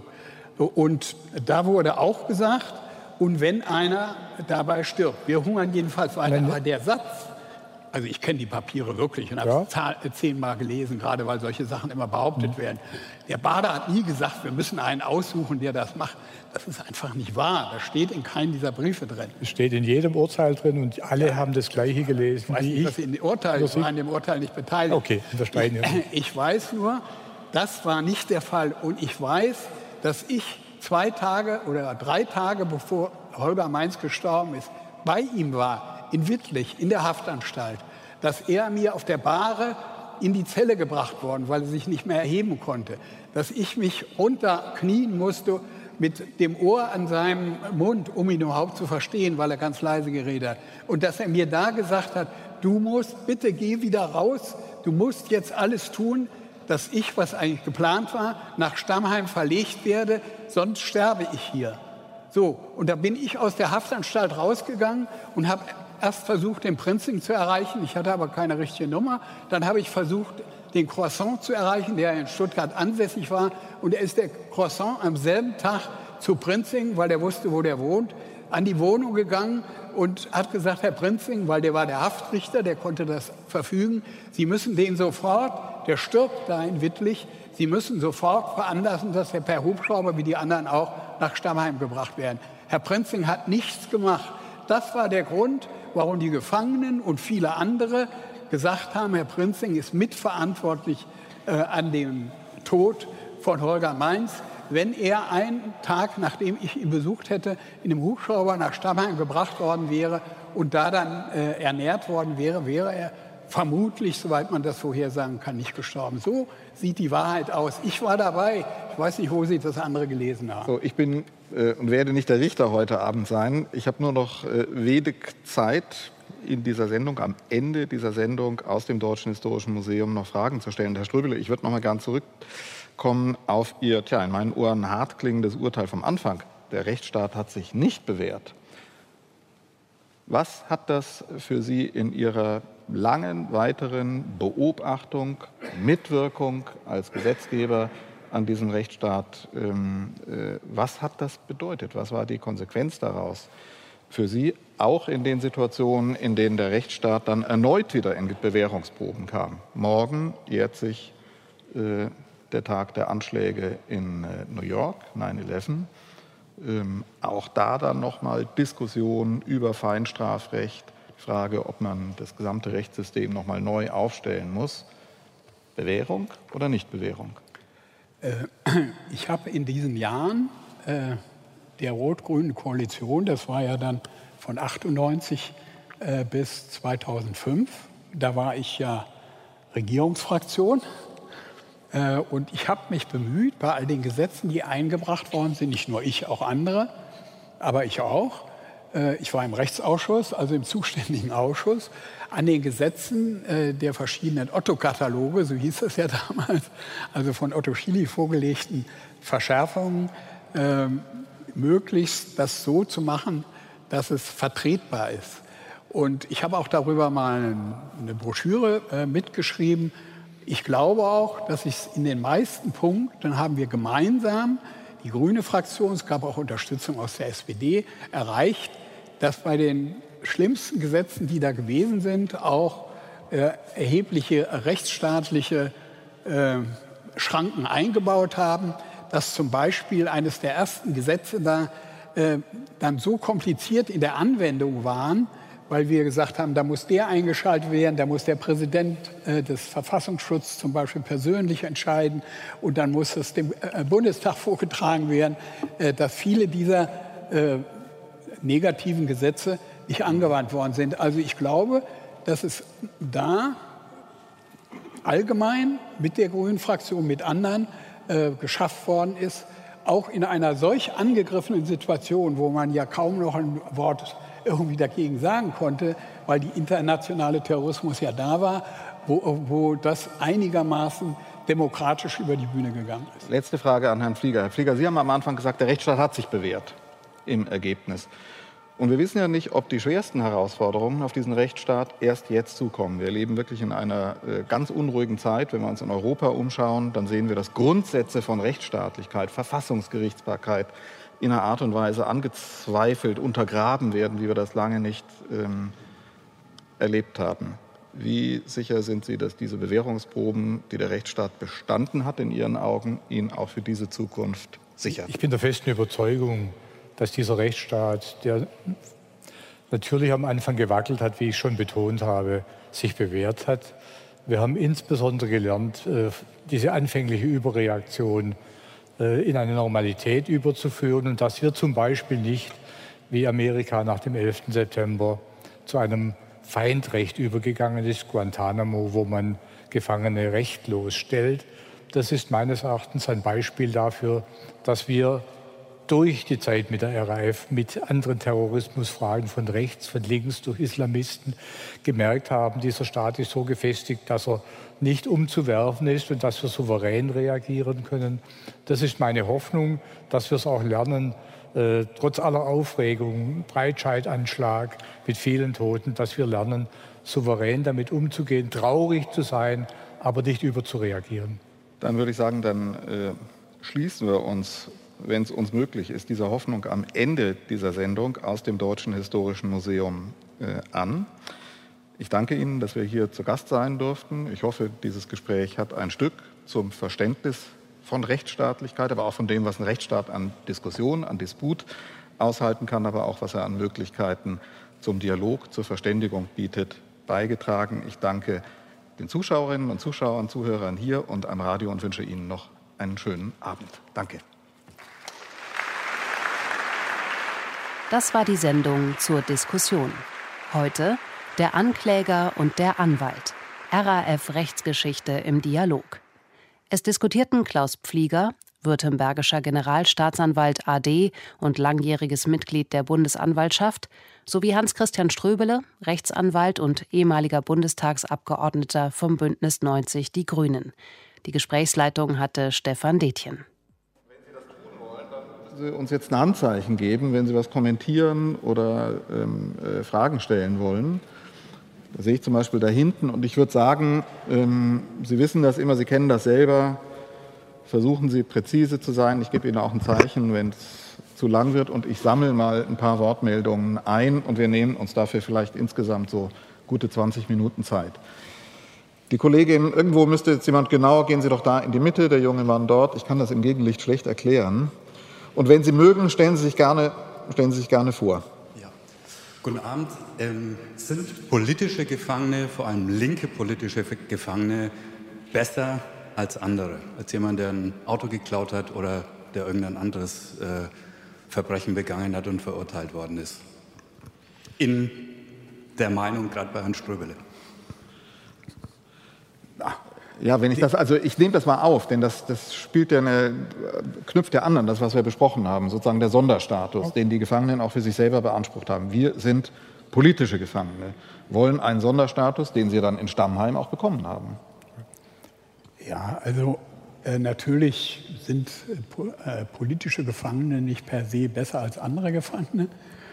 Und da wurde auch gesagt, und wenn einer dabei stirbt. Wir hungern jedenfalls weiter. Aber der Satz, also ich kenne die Papiere wirklich und habe es ja. zehnmal gelesen, gerade weil solche Sachen immer behauptet mhm. werden. Der Bader hat nie gesagt, wir müssen einen aussuchen, der das macht. Das ist einfach nicht wahr. Das steht in keinem dieser Briefe drin. Es steht in jedem Urteil drin und alle ja. haben das Gleiche gelesen. Ich weiß nicht, was Sie in dem Urteil, ich war an dem Urteil nicht beteiligt. Okay, unterstreichen wir. Ich weiß nur, das war nicht der Fall. Und ich weiß, dass ich zwei Tage oder drei Tage bevor Holger Mainz gestorben ist, bei ihm war, in Wittlich, in der Haftanstalt, dass er mir auf der Bahre in die Zelle gebracht worden, weil er sich nicht mehr erheben konnte, dass ich mich runterknien musste mit dem Ohr an seinem Mund, um ihn überhaupt zu verstehen, weil er ganz leise geredet hat. Und dass er mir da gesagt hat, du musst, bitte geh wieder raus, du musst jetzt alles tun, dass ich, was eigentlich geplant war, nach Stammheim verlegt werde, sonst sterbe ich hier. So, und da bin ich aus der Haftanstalt rausgegangen und habe erst versucht, den Prinzing zu erreichen. Ich hatte aber keine richtige Nummer. Dann habe ich versucht, den Croissant zu erreichen, der in Stuttgart ansässig war. Und er ist der Croissant am selben Tag zu Prinzing, weil er wusste, wo der wohnt, an die Wohnung gegangen und hat gesagt, Herr Prinzing, weil der war der Haftrichter, der konnte das verfügen, Sie müssen den sofort, der stirbt da in Wittlich, Sie müssen sofort veranlassen, dass er per Hubschrauber, wie die anderen auch, nach Stammheim gebracht werden. Herr Prinzing hat nichts gemacht. Das war der Grund, warum die Gefangenen und viele andere gesagt haben, Herr Prinzing ist mitverantwortlich äh, an dem Tod von Holger Mainz. Wenn er einen Tag, nachdem ich ihn besucht hätte, in einem Hubschrauber nach Stammheim gebracht worden wäre und da dann äh, ernährt worden wäre, wäre er vermutlich, soweit man das vorhersagen kann, nicht gestorben. So sieht die Wahrheit aus. Ich war dabei. Ich weiß nicht, wo Sie das andere gelesen haben. So, ich bin äh, und werde nicht der Richter heute Abend sein. Ich habe nur noch äh, wenig Zeit in dieser Sendung, am Ende dieser Sendung aus dem Deutschen Historischen Museum noch Fragen zu stellen. Herr Strübele, ich würde noch mal gern zurückkommen auf Ihr, tja, in meinen Ohren hart klingendes Urteil vom Anfang. Der Rechtsstaat hat sich nicht bewährt. Was hat das für Sie in Ihrer langen weiteren Beobachtung, Mitwirkung als Gesetzgeber an diesem Rechtsstaat, ähm, äh, was hat das bedeutet? Was war die Konsequenz daraus für Sie, auch in den Situationen, in denen der Rechtsstaat dann erneut wieder in Bewährungsproben kam? Morgen jährt sich äh, der Tag der Anschläge in äh, New York, nine eleven. Ähm, auch da dann nochmal Diskussionen über Feinstrafrecht, Frage, ob man das gesamte Rechtssystem noch mal neu aufstellen muss. Bewährung oder Nichtbewährung? Ich habe in diesen Jahren äh, der rot-grünen Koalition, das war ja dann von achtundneunzig äh, bis zweitausendfünf, da war ich ja Regierungsfraktion, Und ich habe mich bemüht, bei all den Gesetzen, die eingebracht worden sind, nicht nur ich, auch andere, aber ich auch, ich war im Rechtsausschuss, also im zuständigen Ausschuss, an den Gesetzen der verschiedenen Otto-Kataloge, so hieß es ja damals, also von Otto Schily vorgelegten Verschärfungen, möglichst das so zu machen, dass es vertretbar ist. Und ich habe auch darüber mal eine Broschüre äh, mitgeschrieben. Ich glaube auch, dass ich in den meisten Punkten haben wir gemeinsam, die grüne Fraktion, es gab auch Unterstützung aus der S P D, erreicht, dass bei den schlimmsten Gesetzen, die da gewesen sind, auch äh, erhebliche rechtsstaatliche äh, Schranken eingebaut haben, dass zum Beispiel eines der ersten Gesetze da äh, dann so kompliziert in der Anwendung waren, weil wir gesagt haben, da muss der eingeschaltet werden, da muss der Präsident äh, des Verfassungsschutzes zum Beispiel persönlich entscheiden und dann muss es dem äh, Bundestag vorgetragen werden, äh, dass viele dieser äh, negativen Gesetze nicht angewandt worden sind. Also ich glaube, dass es da allgemein mit der Grünen Fraktion, mit anderen äh, geschafft worden ist, auch in einer solch angegriffenen Situation, wo man ja kaum noch ein Wort irgendwie dagegen sagen konnte, weil die internationale Terrorismus ja da war, wo, wo das einigermaßen demokratisch über die Bühne gegangen ist. Letzte Frage an Herrn Flieger. Herr Flieger, Sie haben am Anfang gesagt, der Rechtsstaat hat sich bewährt im Ergebnis. Und wir wissen ja nicht, ob die schwersten Herausforderungen auf diesen Rechtsstaat erst jetzt zukommen. Wir leben wirklich in einer äh, ganz unruhigen Zeit. Wenn wir uns in Europa umschauen, dann sehen wir, dass Grundsätze von Rechtsstaatlichkeit, Verfassungsgerichtsbarkeit in einer Art und Weise angezweifelt, untergraben werden, wie wir das lange nicht ähm, erlebt haben. Wie sicher sind Sie, dass diese Bewährungsproben, die der Rechtsstaat bestanden hat, in Ihren Augen, ihn auch für diese Zukunft sichern? Ich bin der festen Überzeugung, dass dieser Rechtsstaat, der natürlich am Anfang gewackelt hat, wie ich schon betont habe, sich bewährt hat. Wir haben insbesondere gelernt, diese anfängliche Überreaktion in eine Normalität überzuführen und dass wir zum Beispiel nicht, wie Amerika nach dem elften September, zu einem Feindrecht übergegangen ist, Guantanamo, wo man Gefangene rechtlos stellt. Das ist meines Erachtens ein Beispiel dafür, dass wir durch die Zeit mit der R A F, mit anderen Terrorismusfragen von rechts, von links, durch Islamisten gemerkt haben, dieser Staat ist so gefestigt, dass er nicht umzuwerfen ist und dass wir souverän reagieren können. Das ist meine Hoffnung, dass wir es auch lernen, äh, trotz aller Aufregung, Breitscheidanschlag mit vielen Toten, dass wir lernen, souverän damit umzugehen, traurig zu sein, aber nicht überzureagieren. Dann würde ich sagen, dann äh, schließen wir uns, wenn es uns möglich ist, dieser Hoffnung am Ende dieser Sendung aus dem Deutschen Historischen Museum äh, an. Ich danke Ihnen, dass wir hier zu Gast sein durften. Ich hoffe, dieses Gespräch hat ein Stück zum Verständnis von Rechtsstaatlichkeit, aber auch von dem, was ein Rechtsstaat an Diskussion, an Disput aushalten kann, aber auch, was er an Möglichkeiten zum Dialog, zur Verständigung bietet, beigetragen. Ich danke den Zuschauerinnen und Zuschauern, Zuhörern hier und am Radio und wünsche Ihnen noch einen schönen Abend. Danke. Das war die Sendung zur Diskussion. Heute der Ankläger und der Anwalt. R A F Rechtsgeschichte im Dialog. Es diskutierten Klaus Pflieger, württembergischer Generalstaatsanwalt A D und langjähriges Mitglied der Bundesanwaltschaft, sowie Hans-Christian Ströbele, Rechtsanwalt und ehemaliger Bundestagsabgeordneter vom Bündnis neunzig Die Grünen. Die Gesprächsleitung hatte Stefan Detjen. Sie uns jetzt ein Handzeichen geben, wenn Sie was kommentieren oder ähm, äh, Fragen stellen wollen. Da sehe ich zum Beispiel da hinten. Und ich würde sagen, ähm, Sie wissen das immer, Sie kennen das selber. Versuchen Sie präzise zu sein. Ich gebe Ihnen auch ein Zeichen, wenn es zu lang wird. Und ich sammle mal ein paar Wortmeldungen ein. Und wir nehmen uns dafür vielleicht insgesamt so gute zwanzig Minuten Zeit. Die Kollegin, irgendwo müsste jetzt jemand genauer, gehen Sie doch da in die Mitte, der junge Mann dort. Ich kann das im Gegenlicht schlecht erklären. Und wenn Sie mögen, stellen Sie sich gerne, stellen Sie sich gerne vor. Ja. Guten Abend. Ähm, sind politische Gefangene, vor allem linke politische Gefangene, besser als andere? Als jemand, der ein Auto geklaut hat oder der irgendein anderes äh, Verbrechen begangen hat und verurteilt worden ist? In der Meinung, gerade bei Herrn Ströbele. Ja, wenn ich das, also ich nehme das mal auf, denn das, das spielt ja eine, knüpft ja an an das, was wir besprochen haben, sozusagen der Sonderstatus, den die Gefangenen auch für sich selber beansprucht haben. Wir sind politische Gefangene, wollen einen Sonderstatus, den sie dann in Stammheim auch bekommen haben. Ja, also äh, natürlich sind äh, politische Gefangene nicht per se besser als andere Gefangene,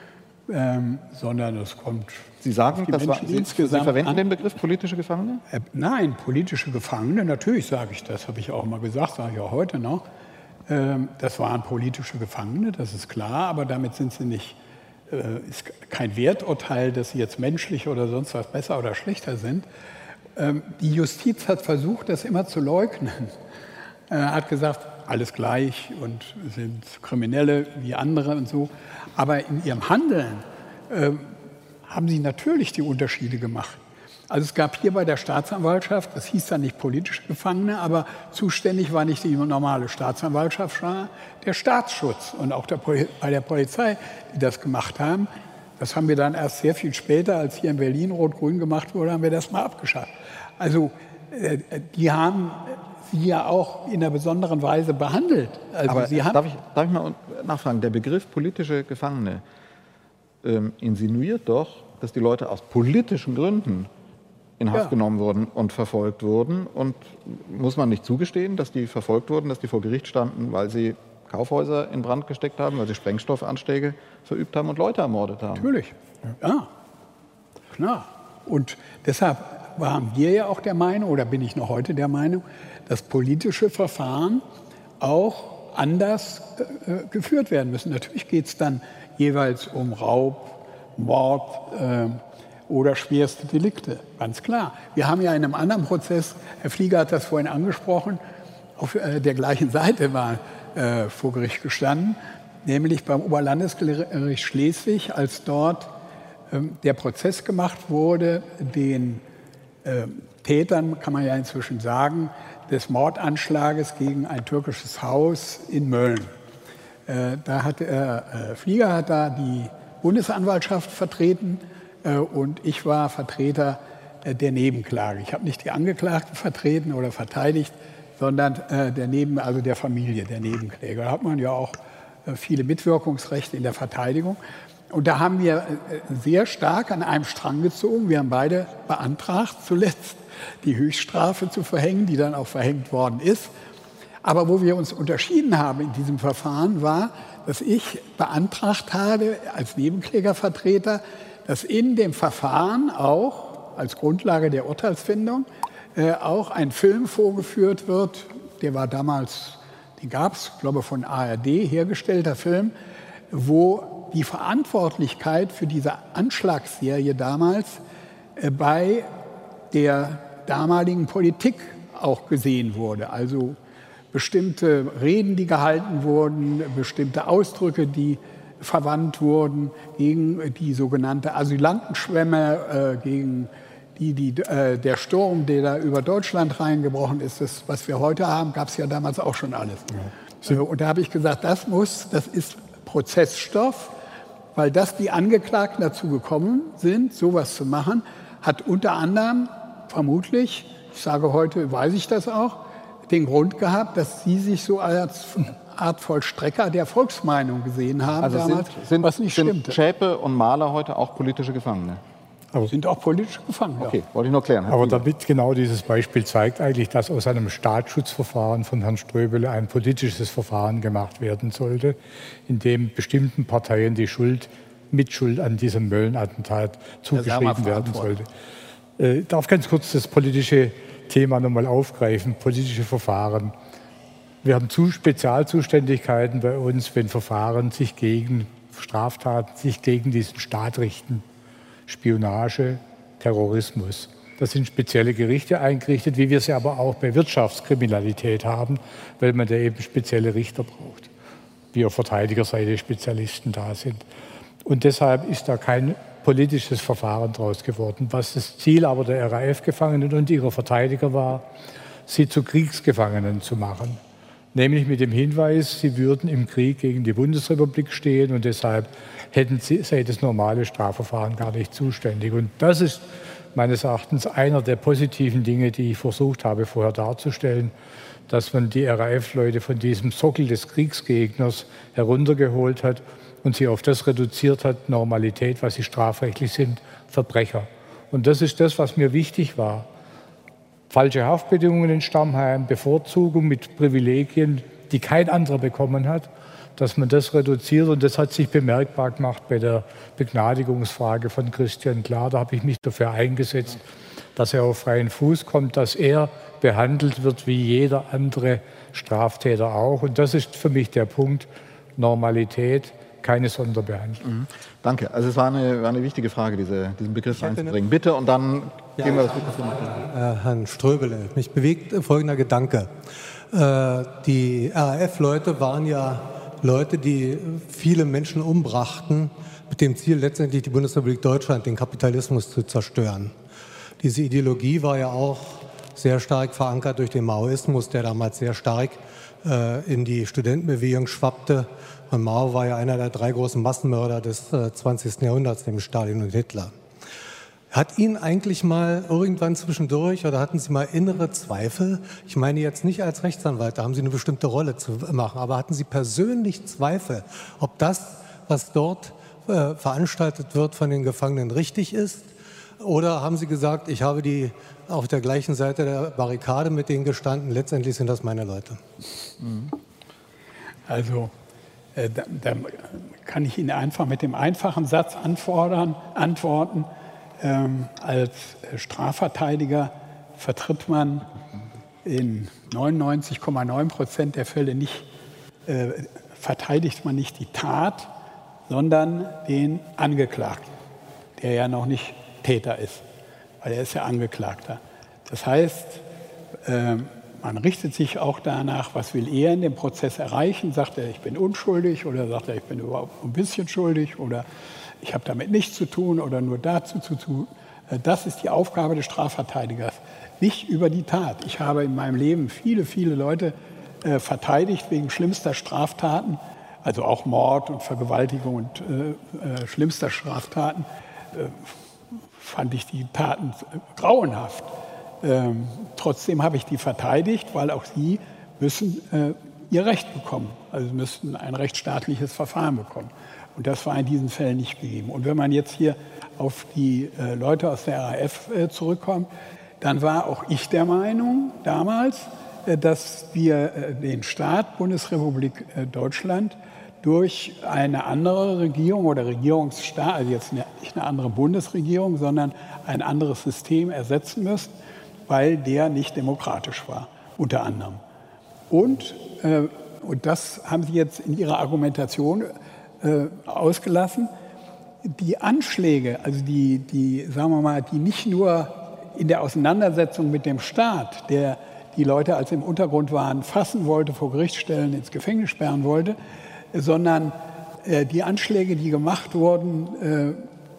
ähm, sondern es kommt. Sie sagen, das war, Sie, Sie verwenden an. den Begriff politische Gefangene? Äh, nein, politische Gefangene, natürlich sage ich das, habe ich auch mal gesagt, sage ich auch heute noch. Ähm, das waren politische Gefangene, das ist klar, aber damit sind sie nicht, äh, ist kein Werturteil, dass sie jetzt menschlich oder sonst was besser oder schlechter sind. Ähm, die Justiz hat versucht, das immer zu leugnen. Äh, hat gesagt, alles gleich und sind Kriminelle wie andere und so. Aber in ihrem Handeln äh, haben sie natürlich die Unterschiede gemacht. Also es gab hier bei der Staatsanwaltschaft, das hieß dann nicht politische Gefangene, aber zuständig war nicht die normale Staatsanwaltschaft, sondern der Staatsschutz und auch der Poli- bei der Polizei, die das gemacht haben. Das haben wir dann erst sehr viel später, als hier in Berlin Rot-Grün gemacht wurde, haben wir das mal abgeschafft. Also äh, die haben sie ja auch in einer besonderen Weise behandelt. Also aber sie haben darf, ich, darf ich mal nachfragen, der Begriff politische Gefangene ähm, insinuiert doch, dass die Leute aus politischen Gründen in Haft ja. genommen wurden und verfolgt wurden. Und muss man nicht zugestehen, dass die verfolgt wurden, dass die vor Gericht standen, weil sie Kaufhäuser in Brand gesteckt haben, weil sie Sprengstoffanschläge verübt haben und Leute ermordet haben? Natürlich, ja, klar. Und deshalb waren wir ja auch der Meinung, oder bin ich noch heute der Meinung, dass politische Verfahren auch anders äh, geführt werden müssen. Natürlich geht es dann jeweils um Raub, Mord äh, oder schwerste Delikte, ganz klar. Wir haben ja in einem anderen Prozess, Herr Flieger hat das vorhin angesprochen, auf äh, der gleichen Seite mal äh, vor Gericht gestanden, nämlich beim Oberlandesgericht Schleswig, als dort ähm, der Prozess gemacht wurde, den äh, Tätern, kann man ja inzwischen sagen, des Mordanschlages gegen ein türkisches Haus in Mölln. Äh, da hat äh, Flieger hat da die Bundesanwaltschaft vertreten äh, und ich war Vertreter äh, der Nebenklage. Ich habe nicht die Angeklagten vertreten oder verteidigt, sondern äh, der Neben, also der Familie, der Nebenkläger. Da hat man ja auch äh, viele Mitwirkungsrechte in der Verteidigung. Und da haben wir äh, sehr stark an einem Strang gezogen. Wir haben beide beantragt, zuletzt die Höchststrafe zu verhängen, die dann auch verhängt worden ist. Aber wo wir uns unterschieden haben in diesem Verfahren war, dass ich beantragt habe als Nebenklägervertreter, dass in dem Verfahren auch als Grundlage der Urteilsfindung äh, auch ein Film vorgeführt wird. Der war damals, den gab es, glaube ich, von A R D hergestellter Film, wo die Verantwortlichkeit für diese Anschlagsserie damals äh, bei der damaligen Politik auch gesehen wurde. Also bestimmte Reden, die gehalten wurden, bestimmte Ausdrücke, die verwandt wurden gegen die sogenannte Asylantenschwemme, äh, gegen die, die, äh, der Sturm, der da über Deutschland reingebrochen ist. Das, was wir heute haben, gab es ja damals auch schon alles. Ja. Und da habe ich gesagt, das muss, das ist Prozessstoff, weil das die Angeklagten dazu gekommen sind, sowas zu machen, hat unter anderem vermutlich, ich sage heute, weiß ich das auch, den Grund gehabt, dass sie sich so als Art Vollstrecker der Volksmeinung gesehen haben, also damals, sind, sind, was nicht sind stimmte. Schäpe und Mahler heute auch politische Gefangene? Aber sind auch politische Gefangene. Okay, wollte ich nur klären. Aber damit genau dieses Beispiel zeigt eigentlich, dass aus einem Staatsschutzverfahren von Herrn Ströbele ein politisches Verfahren gemacht werden sollte, in dem bestimmten Parteien die Schuld, Mitschuld an diesem Mölln-Attentat zugeschrieben werden sollte. Ich darf ganz kurz das politische Thema nochmal aufgreifen, politische Verfahren. Wir haben zu Spezialzuständigkeiten bei uns, wenn Verfahren sich gegen Straftaten, sich gegen diesen Staat richten. Spionage, Terrorismus. Da sind spezielle Gerichte eingerichtet, wie wir sie aber auch bei Wirtschaftskriminalität haben, weil man da eben spezielle Richter braucht, wie auf Verteidigerseite Spezialisten da sind. Und deshalb ist da kein politisches Verfahren draus geworden. Was das Ziel aber der R A F-Gefangenen und ihrer Verteidiger war, sie zu Kriegsgefangenen zu machen. Nämlich mit dem Hinweis, sie würden im Krieg gegen die Bundesrepublik stehen und deshalb hätten sie, sei das normale Strafverfahren gar nicht zuständig. Und das ist meines Erachtens einer der positiven Dinge, die ich versucht habe vorher darzustellen, dass man die R A F-Leute von diesem Sockel des Kriegsgegners heruntergeholt hat und sie auf das reduziert hat, Normalität, was sie strafrechtlich sind, Verbrecher. Und das ist das, was mir wichtig war. Falsche Haftbedingungen in Stammheim, Bevorzugung mit Privilegien, die kein anderer bekommen hat, dass man das reduziert. Und das hat sich bemerkbar gemacht bei der Begnadigungsfrage von Christian Klar. Da habe ich mich dafür eingesetzt, dass er auf freien Fuß kommt, dass er behandelt wird wie jeder andere Straftäter auch. Und das ist für mich der Punkt, Normalität, keine Sonderbehandlung. Mhm. Danke. Also es war eine, war eine wichtige Frage, diese, diesen Begriff einzubringen. Bitte, und dann ja, gehen wir das Mikrofon. Äh, Herrn Ströbele, mich bewegt folgender Gedanke. Äh, die R A F-Leute waren ja Leute, die viele Menschen umbrachten, mit dem Ziel, letztendlich die Bundesrepublik Deutschland, den Kapitalismus zu zerstören. Diese Ideologie war ja auch sehr stark verankert durch den Maoismus, der damals sehr stark äh, in die Studentenbewegung schwappte. Und Mao war ja einer der drei großen Massenmörder des äh, zwanzigsten Jahrhunderts, neben Stalin und Hitler. Hat Ihnen eigentlich mal irgendwann zwischendurch, oder hatten Sie mal innere Zweifel? Ich meine jetzt nicht als Rechtsanwalt, da haben Sie eine bestimmte Rolle zu machen, aber hatten Sie persönlich Zweifel, ob das, was dort äh, veranstaltet wird von den Gefangenen, richtig ist? Oder haben Sie gesagt, ich habe die auf der gleichen Seite der Barrikade mit denen gestanden, letztendlich sind das meine Leute? Also, äh, da, da kann ich Ihnen einfach mit dem einfachen Satz anfordern, antworten. Ähm, als Strafverteidiger vertritt man in neunundneunzig Komma neun Prozent der Fälle nicht, äh, verteidigt man nicht die Tat, sondern den Angeklagten, der ja noch nicht Täter ist, weil er ist ja Angeklagter. Das heißt, äh, man richtet sich auch danach, was will er in dem Prozess erreichen. Sagt er, ich bin unschuldig, oder sagt er, ich bin überhaupt ein bisschen schuldig, oder ich habe damit nichts zu tun oder nur dazu zu tun. Das ist die Aufgabe des Strafverteidigers, nicht über die Tat. Ich habe in meinem Leben viele, viele Leute äh, verteidigt wegen schlimmster Straftaten, also auch Mord und Vergewaltigung und äh, äh, schlimmster Straftaten. Äh, fand ich die Taten grauenhaft. Ähm, trotzdem habe ich die verteidigt, weil auch sie müssen äh, ihr Recht bekommen. Also müssten ein rechtsstaatliches Verfahren bekommen. Und das war in diesen Fällen nicht gegeben. Und wenn man jetzt hier auf die äh, Leute aus der R A F äh, zurückkommt, dann war auch ich der Meinung damals, äh, dass wir äh, den Staat Bundesrepublik äh, Deutschland durch eine andere Regierung oder Regierungsstaat, also jetzt nicht eine andere Bundesregierung, sondern ein anderes System ersetzen müssen, weil der nicht demokratisch war, unter anderem. Und, äh, und das haben Sie jetzt in Ihrer Argumentation Äh, ausgelassen. Die Anschläge, also die, die, sagen wir mal, die nicht nur in der Auseinandersetzung mit dem Staat, der die Leute, als sie im Untergrund waren, fassen wollte, vor Gericht stellen, ins Gefängnis sperren wollte, sondern äh, die Anschläge, die gemacht wurden, äh,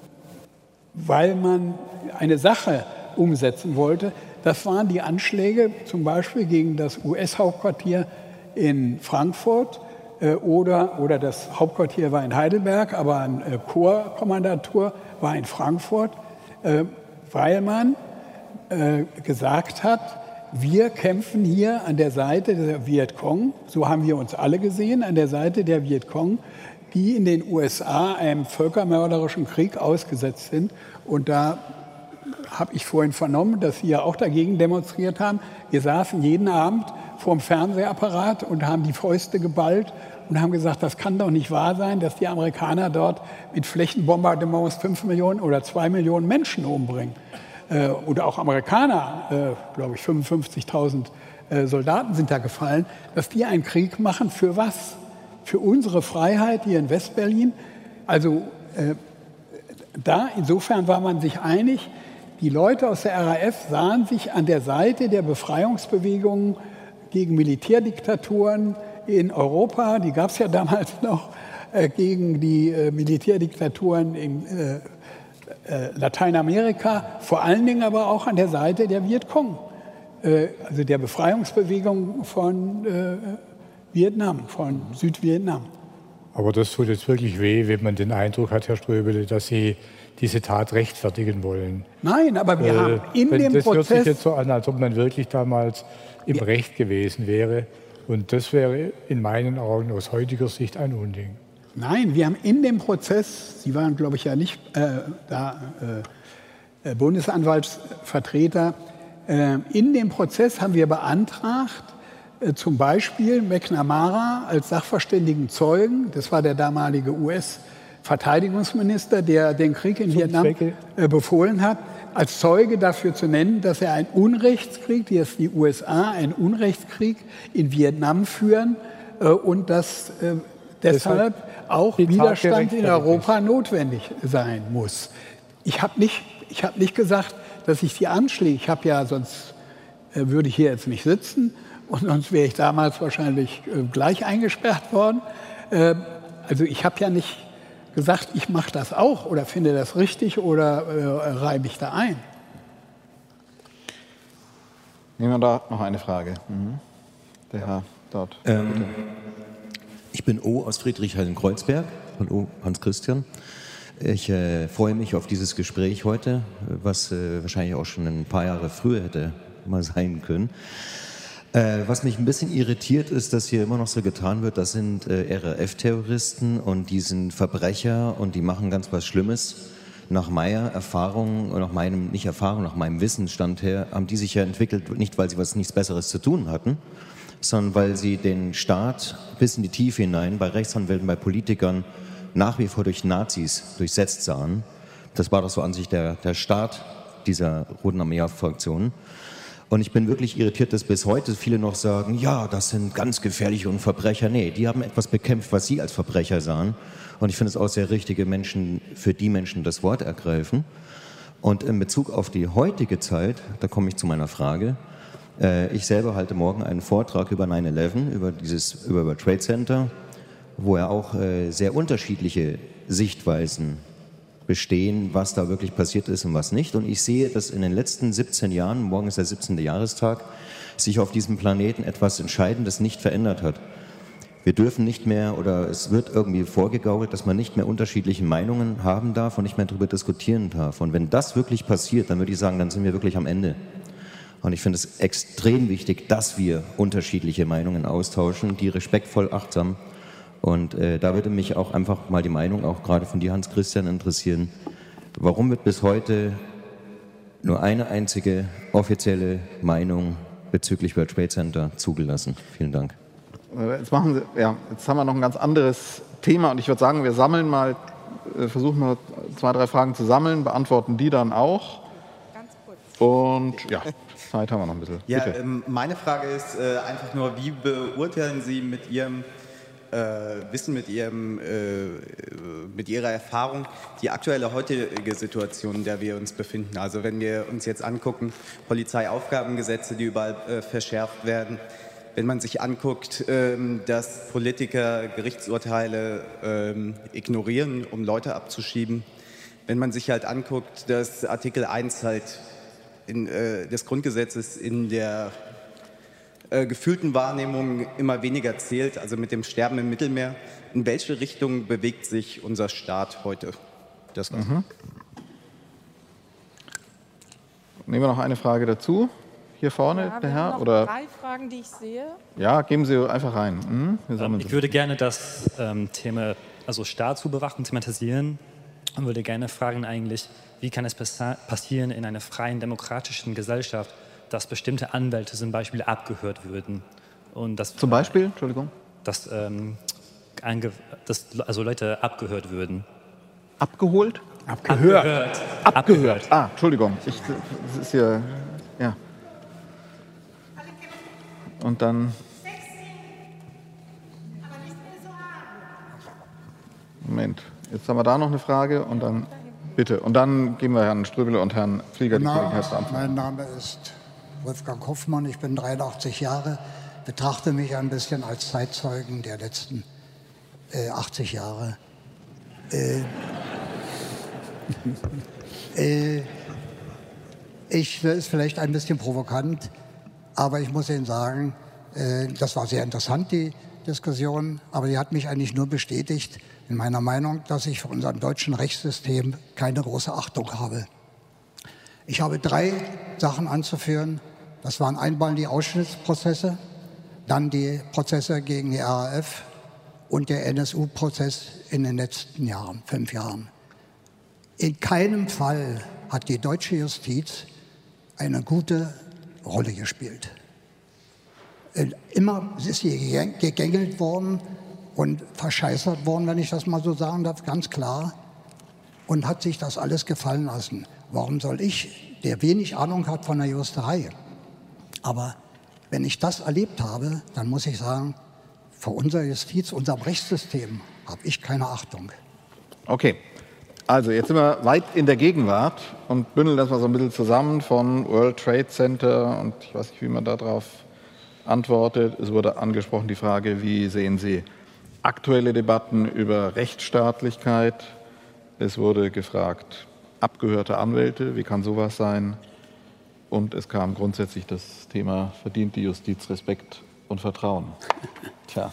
weil man eine Sache umsetzen wollte, das waren die Anschläge zum Beispiel gegen das U S-Hauptquartier in Frankfurt. Oder, oder das Hauptquartier war in Heidelberg, aber eine Korpskommandatur war in Frankfurt, äh, weil man äh, gesagt hat, wir kämpfen hier an der Seite der Vietcong, so haben wir uns alle gesehen, an der Seite der Vietcong, die in den U S A einem völkermörderischen Krieg ausgesetzt sind. Und da habe ich vorhin vernommen, dass Sie ja auch dagegen demonstriert haben. Wir saßen jeden Abend vor dem Fernsehapparat und haben die Fäuste geballt und haben gesagt, das kann doch nicht wahr sein, dass die Amerikaner dort mit Flächenbombardements fünf Millionen oder zwei Millionen Menschen umbringen. Äh, oder auch Amerikaner, äh, glaube ich, fünfundfünfzigtausend äh, Soldaten sind da gefallen, dass die einen Krieg machen für was? Für unsere Freiheit hier in Westberlin? Also äh, da, insofern war man sich einig, die Leute aus der R A F sahen sich an der Seite der Befreiungsbewegungen gegen Militärdiktaturen in Europa, die gab es ja damals noch, äh, gegen die äh, Militärdiktaturen in äh, äh, Lateinamerika, vor allen Dingen aber auch an der Seite der Vietcong, äh, also der Befreiungsbewegung von äh, Vietnam, von Südvietnam. Aber das tut jetzt wirklich weh, wenn man den Eindruck hat, Herr Ströbele, dass Sie diese Tat rechtfertigen wollen. Nein, aber wir äh, haben in dem das Prozess... Das hört sich jetzt so an, als ob man wirklich damals im ja. Recht gewesen wäre. Und das wäre in meinen Augen aus heutiger Sicht ein Unding. Nein, wir haben in dem Prozess, Sie waren, glaube ich, ja nicht äh, da äh, Bundesanwaltsvertreter, äh, in dem Prozess haben wir beantragt, äh, zum Beispiel McNamara als sachverständigen Zeugen, das war der damalige U S-Verteidigungsminister, der den Krieg in Vietnam äh, befohlen hat, als Zeuge dafür zu nennen, dass er einen Unrechtskrieg, dass die U S A einen Unrechtskrieg in Vietnam führen äh, und dass äh, deshalb auch Widerstand in Europa notwendig sein muss. Ich habe nicht, ich hab nicht gesagt, dass ich die Anschläge, ich habe ja, sonst äh, würde ich hier jetzt nicht sitzen und sonst wäre ich damals wahrscheinlich äh, gleich eingesperrt worden. Äh, also ich habe ja nicht gesagt, ich mache das auch oder finde das richtig oder äh, reibe ich da ein. Nehmen wir da noch eine Frage. Mhm. Der Herr dort. Ähm, ich bin O aus Friedrichshain-Kreuzberg. Hallo, Hans-Christian. Ich äh, freue mich auf dieses Gespräch heute, was äh, wahrscheinlich auch schon ein paar Jahre früher hätte mal sein können. Äh, was mich ein bisschen irritiert ist, dass hier immer noch so getan wird, das sind äh, R A F-Terroristen und die sind Verbrecher und die machen ganz was Schlimmes. Nach meiner Erfahrung, nach meinem, nicht Erfahrung, nach meinem Wissensstand her, haben die sich ja entwickelt, nicht weil sie was nichts Besseres zu tun hatten, sondern weil sie den Staat bis in die Tiefe hinein, bei Rechtsanwälten, bei Politikern, nach wie vor durch Nazis durchsetzt sahen. Das war doch so an sich der, der Start dieser Roten Armee-Fraktion. Und ich bin wirklich irritiert, dass bis heute viele noch sagen, ja, das sind ganz gefährliche und Verbrecher. Nee, die haben etwas bekämpft, was sie als Verbrecher sahen. Und ich finde es auch sehr richtige Menschen, für die Menschen das Wort ergreifen. Und in Bezug auf die heutige Zeit, da komme ich zu meiner Frage, äh, ich selber halte morgen einen Vortrag über nine eleven, über dieses über World Trade Center, wo ja auch äh, sehr unterschiedliche Sichtweisen bestehen, was da wirklich passiert ist und was nicht. Und ich sehe, dass in den letzten siebzehn Jahren, morgen ist der siebzehnte Jahrestag, sich auf diesem Planeten etwas Entscheidendes nicht verändert hat. Wir dürfen nicht mehr, oder es wird irgendwie vorgegaukelt, dass man nicht mehr unterschiedliche Meinungen haben darf und nicht mehr darüber diskutieren darf. Und wenn das wirklich passiert, dann würde ich sagen, dann sind wir wirklich am Ende. Und ich finde es extrem wichtig, dass wir unterschiedliche Meinungen austauschen, die respektvoll, achtsam. Und äh, da würde mich auch einfach mal die Meinung, auch gerade von dir, Hans-Christian, interessieren. Warum wird bis heute nur eine einzige offizielle Meinung bezüglich World Trade Center zugelassen? Vielen Dank. Jetzt, machen Sie, ja, jetzt haben wir noch ein ganz anderes Thema und ich würde sagen, wir sammeln mal, versuchen mal zwei, drei Fragen zu sammeln, beantworten die dann auch. Ganz kurz. Und ja, Zeit haben wir noch ein bisschen. Ja, ähm, meine Frage ist äh, einfach nur, wie beurteilen Sie mit Ihrem Äh, Wissen, mit, ihrem, äh, mit Ihrer Erfahrung die aktuelle heutige Situation, in der wir uns befinden? Also wenn wir uns jetzt angucken, Polizeiaufgabengesetze, die überall äh, verschärft werden, wenn man sich anguckt, ähm, dass Politiker Gerichtsurteile ähm, ignorieren, um Leute abzuschieben, wenn man sich halt anguckt, dass Artikel eins halt in, äh, des Grundgesetzes in der Äh, gefühlten Wahrnehmung immer weniger zählt, also mit dem Sterben im Mittelmeer. In welche Richtung bewegt sich unser Staat heute? Das war's. Mhm. Nehmen wir noch eine Frage dazu. Hier vorne, ja, der wir Herr? haben noch oder? drei Fragen, die ich sehe. Ja, geben Sie einfach rein. Mhm, ähm, ich würde gerne das ähm, Thema also Staatsüberwachung thematisieren und würde gerne fragen eigentlich, wie kann es passieren in einer freien demokratischen Gesellschaft, dass bestimmte Anwälte zum Beispiel abgehört würden. Und das, zum Beispiel? Entschuldigung? Dass, ähm, dass also Leute abgehört würden. Abgeholt? Abgehört. Abgehört. Abgehört. Abgehört. Ah, Entschuldigung. Ich, das ist hier, ja. Und dann... Moment, jetzt haben wir da noch eine Frage und dann... Bitte. Und dann geben wir Herrn Ströbele und Herrn Flieger die Gelegenheit zu antworten. Mein Name ist Wolfgang Hoffmann, ich bin dreiundachtzig Jahre, betrachte mich ein bisschen als Zeitzeugen der letzten äh, achtzig Jahre. Äh, äh, ich, das ist vielleicht ein bisschen provokant, aber ich muss Ihnen sagen, äh, das war sehr interessant, die Diskussion, aber die hat mich eigentlich nur bestätigt in meiner Meinung, dass ich für unser deutschen Rechtssystem keine große Achtung habe. Ich habe drei Sachen anzuführen. Das waren einmal die Auschwitz-Prozesse, dann die Prozesse gegen die R A F und der N S U-Prozess in den letzten Jahren, fünf Jahren. In keinem Fall hat die deutsche Justiz eine gute Rolle gespielt. Immer ist sie gegängelt worden und verscheißert worden, wenn ich das mal so sagen darf, ganz klar, und hat sich das alles gefallen lassen. Warum soll ich, der wenig Ahnung hat von der Juristerei, aber wenn ich das erlebt habe, dann muss ich sagen, vor unserer Justiz, unserem Rechtssystem habe ich keine Achtung. Okay, also jetzt sind wir weit in der Gegenwart und bündeln das mal so ein bisschen zusammen von World Trade Center und ich weiß nicht, wie man darauf antwortet. Es wurde angesprochen die Frage, wie sehen Sie aktuelle Debatten über Rechtsstaatlichkeit? Es wurde gefragt, abgehörte Anwälte, wie kann sowas sein? Und es kam grundsätzlich das Thema, verdient die Justiz Respekt und Vertrauen? Tja.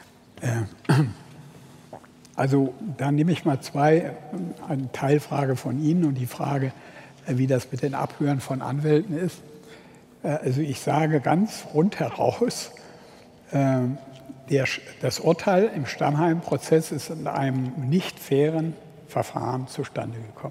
Also da nehme ich mal zwei, eine Teilfrage von Ihnen und die Frage, wie das mit den Abhören von Anwälten ist. Also ich sage ganz rundheraus, der, das Urteil im Stammheim-Prozess ist in einem nicht fairen Verfahren zustande gekommen.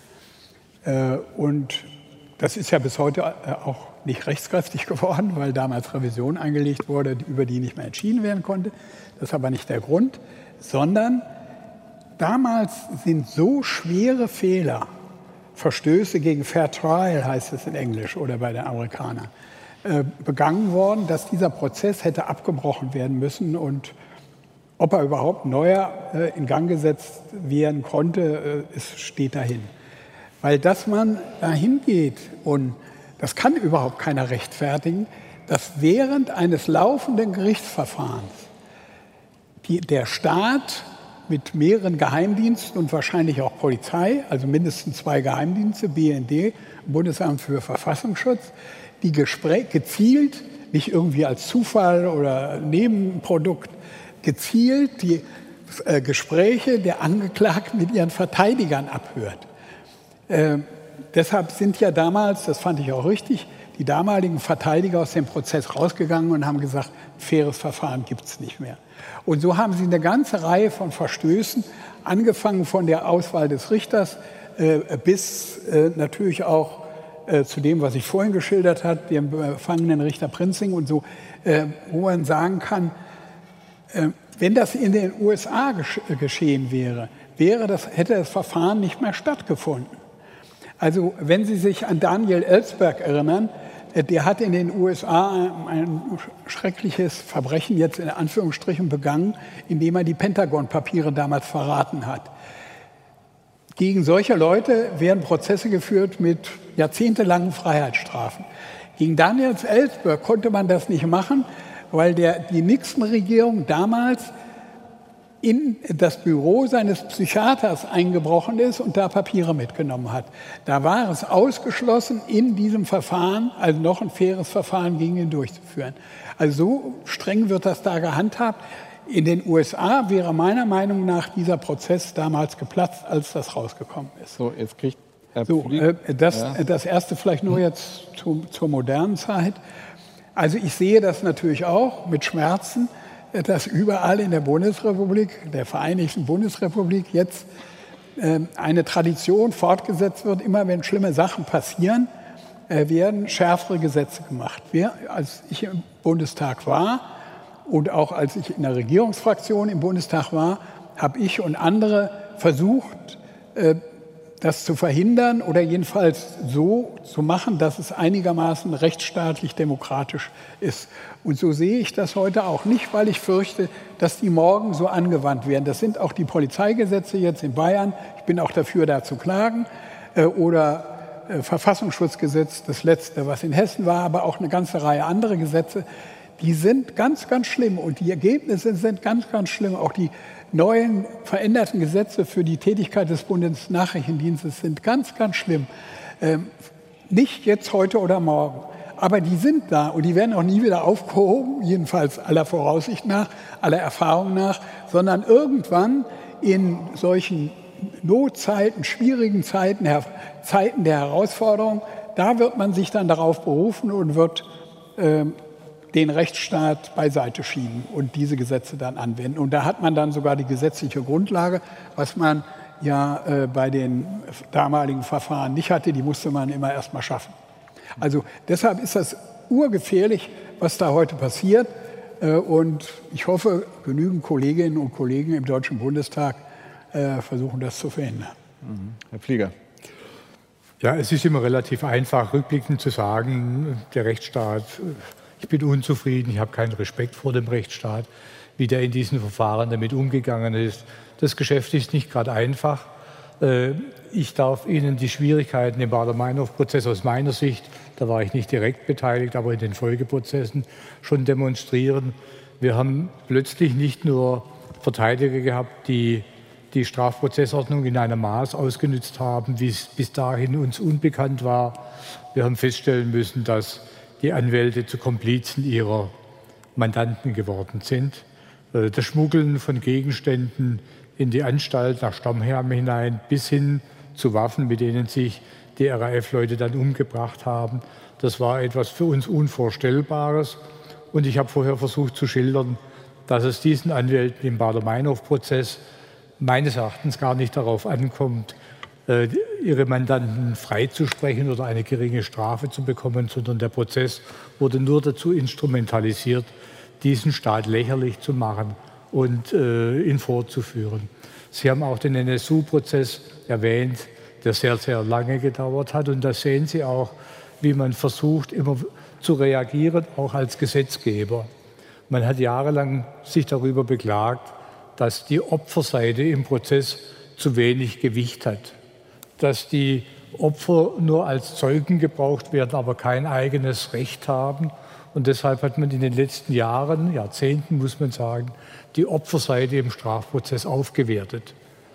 Und das ist ja bis heute auch nicht rechtskräftig geworden, weil damals Revision eingelegt wurde, über die nicht mehr entschieden werden konnte. Das ist aber nicht der Grund, sondern damals sind so schwere Fehler, Verstöße gegen Fair Trial heißt es in Englisch oder bei den Amerikanern, äh, begangen worden, dass dieser Prozess hätte abgebrochen werden müssen und ob er überhaupt neuer äh, in Gang gesetzt werden konnte, äh, es steht dahin. Weil dass man dahin geht und das kann überhaupt keiner rechtfertigen, dass während eines laufenden Gerichtsverfahrens die, der Staat mit mehreren Geheimdiensten und wahrscheinlich auch Polizei, also mindestens zwei Geheimdienste, B N D, Bundesamt für Verfassungsschutz, die Gespräche gezielt, nicht irgendwie als Zufall oder Nebenprodukt, gezielt die äh, Gespräche der Angeklagten mit ihren Verteidigern abhört. Äh, deshalb sind ja damals, das fand ich auch richtig, die damaligen Verteidiger aus dem Prozess rausgegangen und haben gesagt, faires Verfahren gibt es nicht mehr. Und so haben sie eine ganze Reihe von Verstößen, angefangen von der Auswahl des Richters äh, bis äh, natürlich auch äh, zu dem, was ich vorhin geschildert habe, dem befangenen Richter Prinzing und so, äh, wo man sagen kann, äh, wenn das in den U S A gesch geschehen wäre, wäre das, hätte das Verfahren nicht mehr stattgefunden. Also wenn Sie sich an Daniel Ellsberg erinnern, der hat in den U S A ein schreckliches Verbrechen jetzt in Anführungsstrichen begangen, indem er die Pentagon-Papiere damals verraten hat. Gegen solche Leute werden Prozesse geführt mit jahrzehntelangen Freiheitsstrafen. Gegen Daniel Ellsberg konnte man das nicht machen, weil der, die Nixon-Regierung damals in das Büro seines Psychiaters eingebrochen ist und da Papiere mitgenommen hat. Da war es ausgeschlossen, in diesem Verfahren, also noch ein faires Verfahren gegen ihn durchzuführen. Also so streng wird das da gehandhabt. In den U S A wäre meiner Meinung nach dieser Prozess damals geplatzt, als das rausgekommen ist. So, jetzt kriegt er so, äh, das, ja. das Erste vielleicht nur jetzt zu, zur modernen Zeit. Also ich sehe das natürlich auch mit Schmerzen, dass überall in der Bundesrepublik, der Vereinigten Bundesrepublik, jetzt äh, eine Tradition fortgesetzt wird. Immer wenn schlimme Sachen passieren, äh, werden schärfere Gesetze gemacht. Wir, als ich im Bundestag war und auch als ich in der Regierungsfraktion im Bundestag war, habe ich und andere versucht, äh, das zu verhindern oder jedenfalls so zu machen, dass es einigermaßen rechtsstaatlich demokratisch ist. Und so sehe ich das heute auch nicht, weil ich fürchte, dass die morgen so angewandt werden. Das sind auch die Polizeigesetze jetzt in Bayern. Ich bin auch dafür, da zu klagen. Äh, oder äh, Verfassungsschutzgesetz, das letzte, was in Hessen war, aber auch eine ganze Reihe anderer Gesetze. Die sind ganz, ganz schlimm und die Ergebnisse sind ganz, ganz schlimm. Auch die neuen veränderten Gesetze für die Tätigkeit des Bundesnachrichtendienstes sind ganz, ganz schlimm. Ähm, nicht jetzt, heute oder morgen. Aber die sind da und die werden auch nie wieder aufgehoben, jedenfalls aller Voraussicht nach, aller Erfahrung nach, sondern irgendwann in solchen Notzeiten, schwierigen Zeiten, Zeiten der Herausforderung, da wird man sich dann darauf berufen und wird äh, den Rechtsstaat beiseite schieben und diese Gesetze dann anwenden. Und da hat man dann sogar die gesetzliche Grundlage, was man ja äh, bei den damaligen Verfahren nicht hatte, die musste man immer erst mal schaffen. Also deshalb ist das urgefährlich, was da heute passiert. Äh, und ich hoffe, genügend Kolleginnen und Kollegen im Deutschen Bundestag äh, versuchen, das zu verhindern. Mhm. Herr Pflieger. Ja, es ist immer relativ einfach, rückblickend zu sagen, der Rechtsstaat, ich bin unzufrieden, ich habe keinen Respekt vor dem Rechtsstaat, wie der in diesen Verfahren damit umgegangen ist. Das Geschäft ist nicht gerade einfach. Ich darf Ihnen die Schwierigkeiten im Baader-Meinhof-Prozess aus meiner Sicht, da war ich nicht direkt beteiligt, aber in den Folgeprozessen schon demonstrieren. Wir haben plötzlich nicht nur Verteidiger gehabt, die die Strafprozessordnung in einem Maß ausgenützt haben, wie es bis dahin uns unbekannt war. Wir haben feststellen müssen, dass die Anwälte zu Komplizen ihrer Mandanten geworden sind. Das Schmuggeln von Gegenständen in die Anstalt nach Stammheim hinein bis hin zu Waffen, mit denen sich die R A F-Leute dann umgebracht haben, das war etwas für uns Unvorstellbares. Und ich habe vorher versucht zu schildern, dass es diesen Anwälten im Baader-Meinhof-Prozess meines Erachtens gar nicht darauf ankommt, ihre Mandanten freizusprechen oder eine geringe Strafe zu bekommen, sondern der Prozess wurde nur dazu instrumentalisiert, diesen Staat lächerlich zu machen und äh, ihn fortzuführen. Sie haben auch den N S U-Prozess erwähnt, der sehr, sehr lange gedauert hat. Und da sehen Sie auch, wie man versucht, immer zu reagieren, auch als Gesetzgeber. Man hat jahrelang sich darüber beklagt, dass die Opferseite im Prozess zu wenig Gewicht hat, dass die Opfer nur als Zeugen gebraucht werden, aber kein eigenes Recht haben. Und deshalb hat man in den letzten Jahren, Jahrzehnten muss man sagen, die Opferseite im Strafprozess aufgewertet.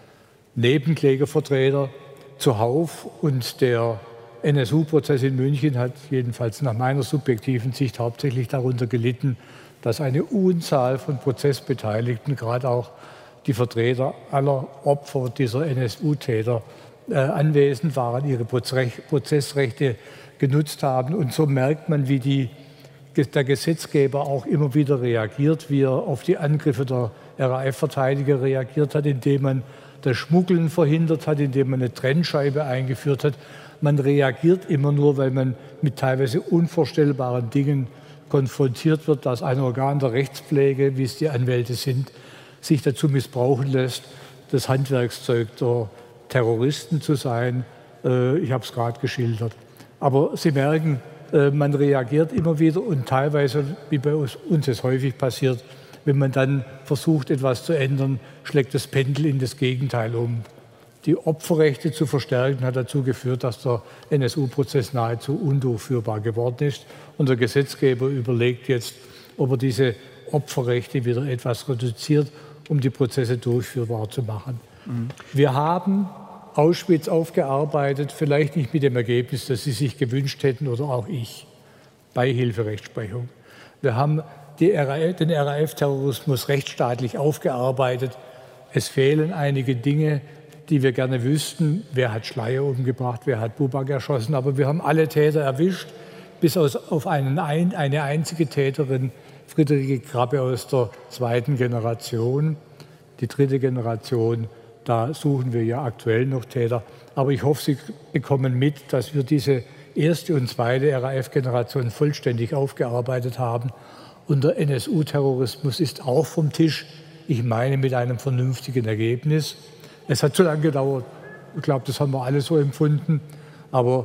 Nebenklägervertreter zuhauf und der N S U-Prozess in München hat jedenfalls nach meiner subjektiven Sicht hauptsächlich darunter gelitten, dass eine Unzahl von Prozessbeteiligten, gerade auch die Vertreter aller Opfer dieser N S U-Täter, äh, anwesend waren, ihre Prozessrechte genutzt haben. Und so merkt man, wie die, der Gesetzgeber auch immer wieder reagiert, wie er auf die Angriffe der R A F-Verteidiger reagiert hat, indem man das Schmuggeln verhindert hat, indem man eine Trennscheibe eingeführt hat. Man reagiert immer nur, weil man mit teilweise unvorstellbaren Dingen konfrontiert wird, dass ein Organ der Rechtspflege, wie es die Anwälte sind, sich dazu missbrauchen lässt, das Handwerkszeug der Terroristen zu sein. Ich habe es gerade geschildert. Aber Sie merken, man reagiert immer wieder und teilweise, wie bei uns es häufig passiert, wenn man dann versucht, etwas zu ändern, schlägt das Pendel in das Gegenteil um. Die Opferrechte zu verstärken hat dazu geführt, dass der N S U-Prozess nahezu undurchführbar geworden ist. Und der Gesetzgeber überlegt jetzt, ob er diese Opferrechte wieder etwas reduziert, um die Prozesse durchführbar zu machen. Mhm. Wir haben Auschwitz aufgearbeitet, vielleicht nicht mit dem Ergebnis, das Sie sich gewünscht hätten oder auch ich, Beihilferechtsprechung. Wir haben die R A F, den R A F-Terrorismus rechtsstaatlich aufgearbeitet. Es fehlen einige Dinge, die wir gerne wüssten. Wer hat Schleyer umgebracht, wer hat Buback erschossen? Aber wir haben alle Täter erwischt, bis auf einen, eine einzige Täterin, Friederike Krabbe aus der zweiten Generation. Die dritte Generation, da suchen wir ja aktuell noch Täter. Aber ich hoffe, Sie bekommen mit, dass wir diese erste und zweite R A F-Generation vollständig aufgearbeitet haben. Und der N S U-Terrorismus ist auch vom Tisch, ich meine mit einem vernünftigen Ergebnis. Es hat zu lange gedauert. Ich glaube, das haben wir alle so empfunden. Aber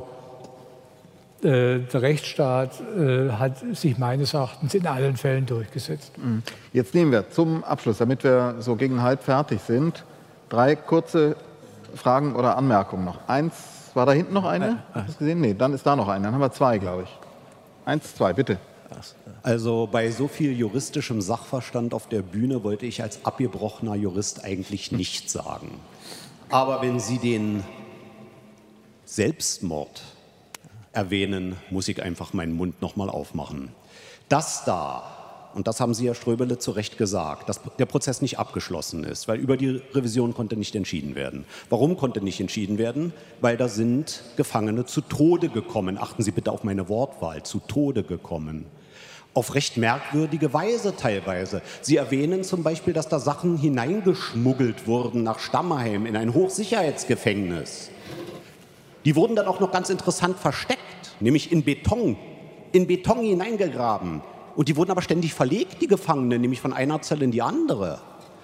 äh, der Rechtsstaat äh, hat sich meines Erachtens in allen Fällen durchgesetzt. Jetzt nehmen wir zum Abschluss, damit wir so gegen halb fertig sind, drei kurze Fragen oder Anmerkungen noch. Eins, war da hinten noch eine? Hast du gesehen? Nee, dann ist da noch eine. Dann haben wir zwei, glaube ich. Eins, zwei, bitte. Also bei so viel juristischem Sachverstand auf der Bühne wollte ich als abgebrochener Jurist eigentlich nichts sagen. Aber wenn Sie den Selbstmord erwähnen, muss ich einfach meinen Mund nochmal aufmachen. Das da, und das haben Sie, Herr Ströbele, zu Recht gesagt, dass der Prozess nicht abgeschlossen ist, weil über die Revision konnte nicht entschieden werden. Warum konnte nicht entschieden werden? Weil da sind Gefangene zu Tode gekommen. Achten Sie bitte auf meine Wortwahl, zu Tode gekommen. Auf recht merkwürdige Weise teilweise. Sie erwähnen zum Beispiel, dass da Sachen hineingeschmuggelt wurden nach Stammheim in ein Hochsicherheitsgefängnis. Die wurden dann auch noch ganz interessant versteckt, nämlich in Beton, in Beton hineingegraben. Und die wurden aber ständig verlegt, die Gefangenen, nämlich von einer Zelle in die andere.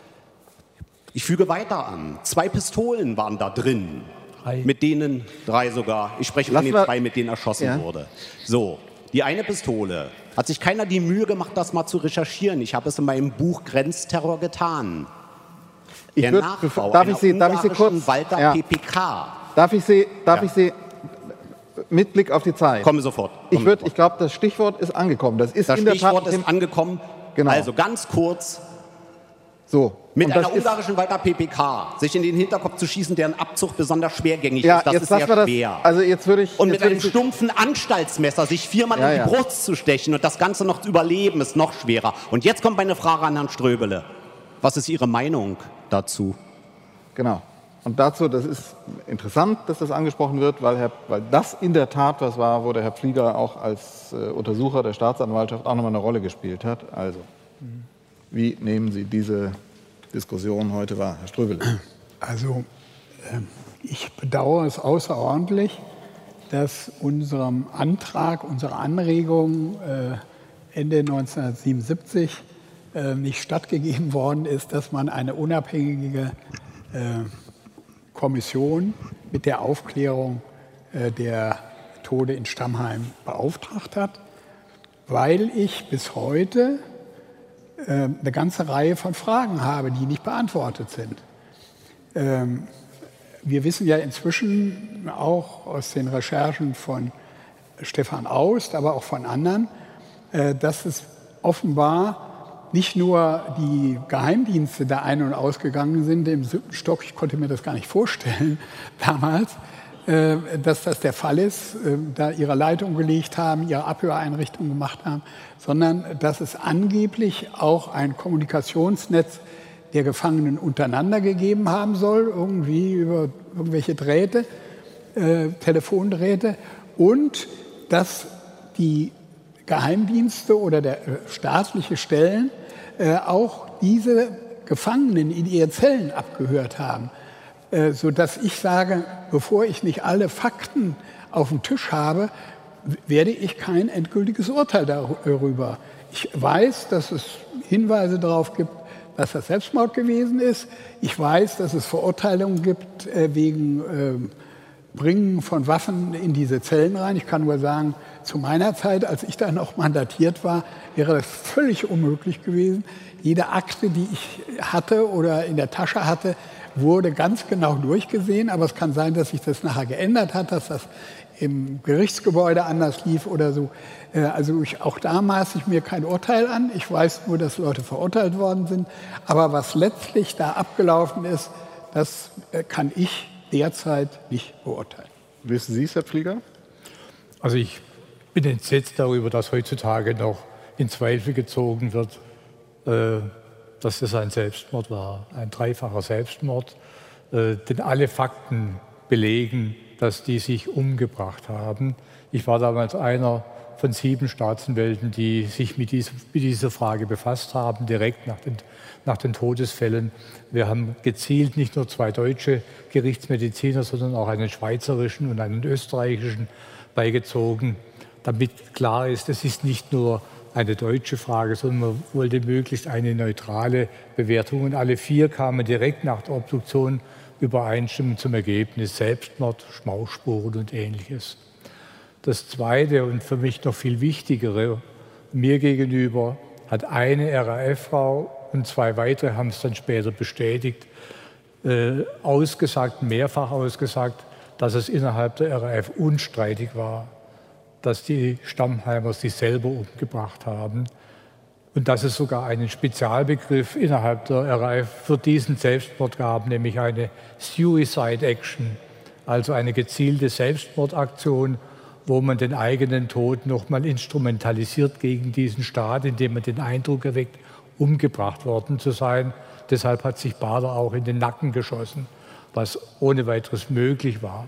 Ich füge weiter an. Zwei Pistolen waren da drin, drei. Mit denen, drei sogar, ich spreche von den drei, mit denen erschossen ja. wurde. So, die eine Pistole, hat sich keiner die Mühe gemacht, das mal zu recherchieren. Ich habe es in meinem Buch Grenzterror getan. Der würd, Nachbau darf einer ich Sie, darf ich Sie kurz, Walter ja. P P K. Darf ich Sie, darf ja. ich Sie mit Blick auf die Zeit. Komme sofort. Komme ich ich glaube, das Stichwort ist angekommen. Das, ist das in Stichwort der Tat ist angekommen. Genau. Also ganz kurz. So. Mit einer ungarischen Walter P P K sich in den Hinterkopf zu schießen, deren Abzug besonders schwergängig ja, ist, das jetzt ist sehr das, schwer. Also jetzt würde ich, und jetzt mit einem ich stumpfen Anstaltsmesser sich viermal ja, in die ja. Brust zu stechen und das Ganze noch zu überleben, ist noch schwerer. Und jetzt kommt meine Frage an Herrn Ströbele. Was ist Ihre Meinung dazu? Genau. Und dazu, das ist interessant, dass das angesprochen wird, weil, Herr, weil das in der Tat was war, wo der Herr Pflieger auch als äh, Untersucher der Staatsanwaltschaft auch nochmal eine Rolle gespielt hat. Also, wie nehmen Sie diese Diskussion heute wahr, Herr Ströbele? Also, äh, ich bedauere es außerordentlich, dass unserem Antrag, unserer Anregung äh, Ende neunzehnhundertsiebenundsiebzig äh, nicht stattgegeben worden ist, dass man eine unabhängige äh, Kommission mit der Aufklärung äh, der Tode in Stammheim beauftragt hat, weil ich bis heute äh, eine ganze Reihe von Fragen habe, die nicht beantwortet sind. Ähm, wir wissen ja inzwischen auch aus den Recherchen von Stefan Aust, aber auch von anderen, äh, dass es offenbar nicht nur die Geheimdienste da ein- und ausgegangen sind im siebten Stock, ich konnte mir das gar nicht vorstellen damals, äh, dass das der Fall ist, äh, da ihre Leitung gelegt haben, ihre Abhöreinrichtungen gemacht haben, sondern dass es angeblich auch ein Kommunikationsnetz der Gefangenen untereinander gegeben haben soll, irgendwie über irgendwelche Drähte, äh, Telefondrähte, und dass die Geheimdienste oder der, äh, staatliche Stellen äh, auch diese Gefangenen in ihren Zellen abgehört haben, äh, sodass ich sage, bevor ich nicht alle Fakten auf dem Tisch habe, werde ich kein endgültiges Urteil darüber. Ich weiß, dass es Hinweise darauf gibt, dass das Selbstmord gewesen ist. Ich weiß, dass es Verurteilungen gibt äh, wegen äh, Bringen von Waffen in diese Zellen rein. Ich kann nur sagen, zu meiner Zeit, als ich da noch mandatiert war, wäre das völlig unmöglich gewesen. Jede Akte, die ich hatte oder in der Tasche hatte, wurde ganz genau durchgesehen. Aber es kann sein, dass sich das nachher geändert hat, dass das im Gerichtsgebäude anders lief oder so. Also ich, auch da maße ich mir kein Urteil an. Ich weiß nur, dass Leute verurteilt worden sind. Aber was letztlich da abgelaufen ist, das kann ich derzeit nicht beurteilen. Wissen Sie es, Herr Pflieger? Also ich bin entsetzt darüber, dass heutzutage noch in Zweifel gezogen wird, äh, dass das ein Selbstmord war, ein dreifacher Selbstmord. Äh, denn alle Fakten belegen, dass die sich umgebracht haben. Ich war damals einer von sieben Staatsanwälten, die sich mit, diesem, mit dieser Frage befasst haben, direkt nach den, nach den Todesfällen. Wir haben gezielt nicht nur zwei deutsche Gerichtsmediziner, sondern auch einen schweizerischen und einen österreichischen beigezogen, damit klar ist, es ist nicht nur eine deutsche Frage, sondern man wollte möglichst eine neutrale Bewertung. Und alle vier kamen direkt nach der Obduktion übereinstimmend zum Ergebnis: Selbstmord, Schmauchspuren und Ähnliches. Das Zweite und für mich noch viel Wichtigere, mir gegenüber hat eine R A F-Frau und zwei weitere haben es dann später bestätigt, äh, ausgesagt, mehrfach ausgesagt, dass es innerhalb der R A F unstreitig war, dass die Stammheimer sich selber umgebracht haben und dass es sogar einen Spezialbegriff innerhalb der R A F für diesen Selbstmord gab, nämlich eine Suicide Action, also eine gezielte Selbstmordaktion, wo man den eigenen Tod nochmal instrumentalisiert gegen diesen Staat, indem man den Eindruck erweckt, umgebracht worden zu sein. Deshalb hat sich Bader auch in den Nacken geschossen, was ohne weiteres möglich war.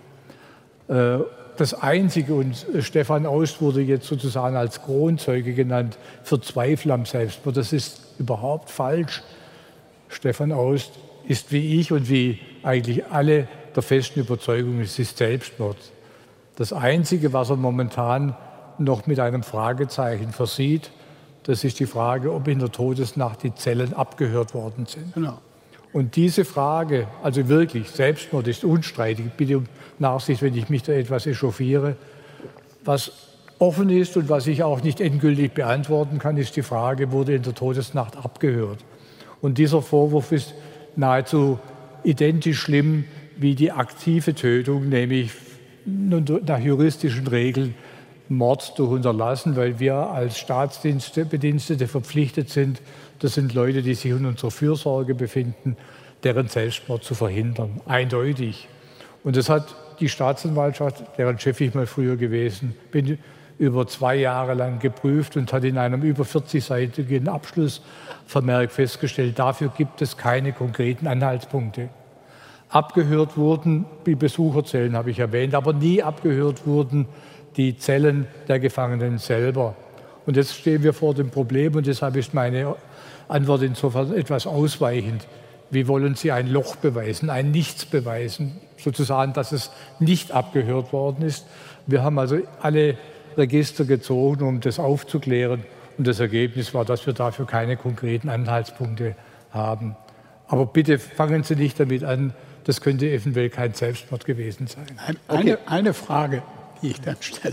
Das Einzige, und Stefan Aust wurde jetzt sozusagen als Kronzeuge genannt, für Zweifel am Selbstmord, das ist überhaupt falsch. Stefan Aust ist wie ich und wie eigentlich alle der festen Überzeugung, es ist Selbstmord. Das Einzige, was er momentan noch mit einem Fragezeichen versieht, das ist die Frage, ob in der Todesnacht die Zellen abgehört worden sind. Genau. Und diese Frage, also wirklich, Selbstmord ist unstreitig, bitte um Nachsicht, wenn ich mich da etwas echauffiere. Was offen ist und was ich auch nicht endgültig beantworten kann, ist die Frage, wurde in der Todesnacht abgehört? Und dieser Vorwurf ist nahezu identisch schlimm wie die aktive Tötung, nämlich nach juristischen Regeln Mord durch Unterlassen, weil wir als Staatsbedienstete verpflichtet sind, das sind Leute, die sich in unserer Fürsorge befinden, deren Selbstmord zu verhindern, eindeutig. Und das hat die Staatsanwaltschaft, deren Chef ich mal früher gewesen bin, über zwei Jahre lang geprüft und hat in einem über vierzigseitigen Abschlussvermerk festgestellt, dafür gibt es keine konkreten Anhaltspunkte. Abgehört wurden die Besucherzellen, habe ich erwähnt, aber nie abgehört wurden die Zellen der Gefangenen selber. Und jetzt stehen wir vor dem Problem und deshalb ist meine Antwort insofern etwas ausweichend. Wie wollen Sie ein Loch beweisen, ein Nichts beweisen, sozusagen, dass es nicht abgehört worden ist? Wir haben also alle Register gezogen, um das aufzuklären. Und das Ergebnis war, dass wir dafür keine konkreten Anhaltspunkte haben. Aber bitte fangen Sie nicht damit an, das könnte eventuell kein Selbstmord gewesen sein. Ein, eine, okay. eine Frage, die ich dann stelle.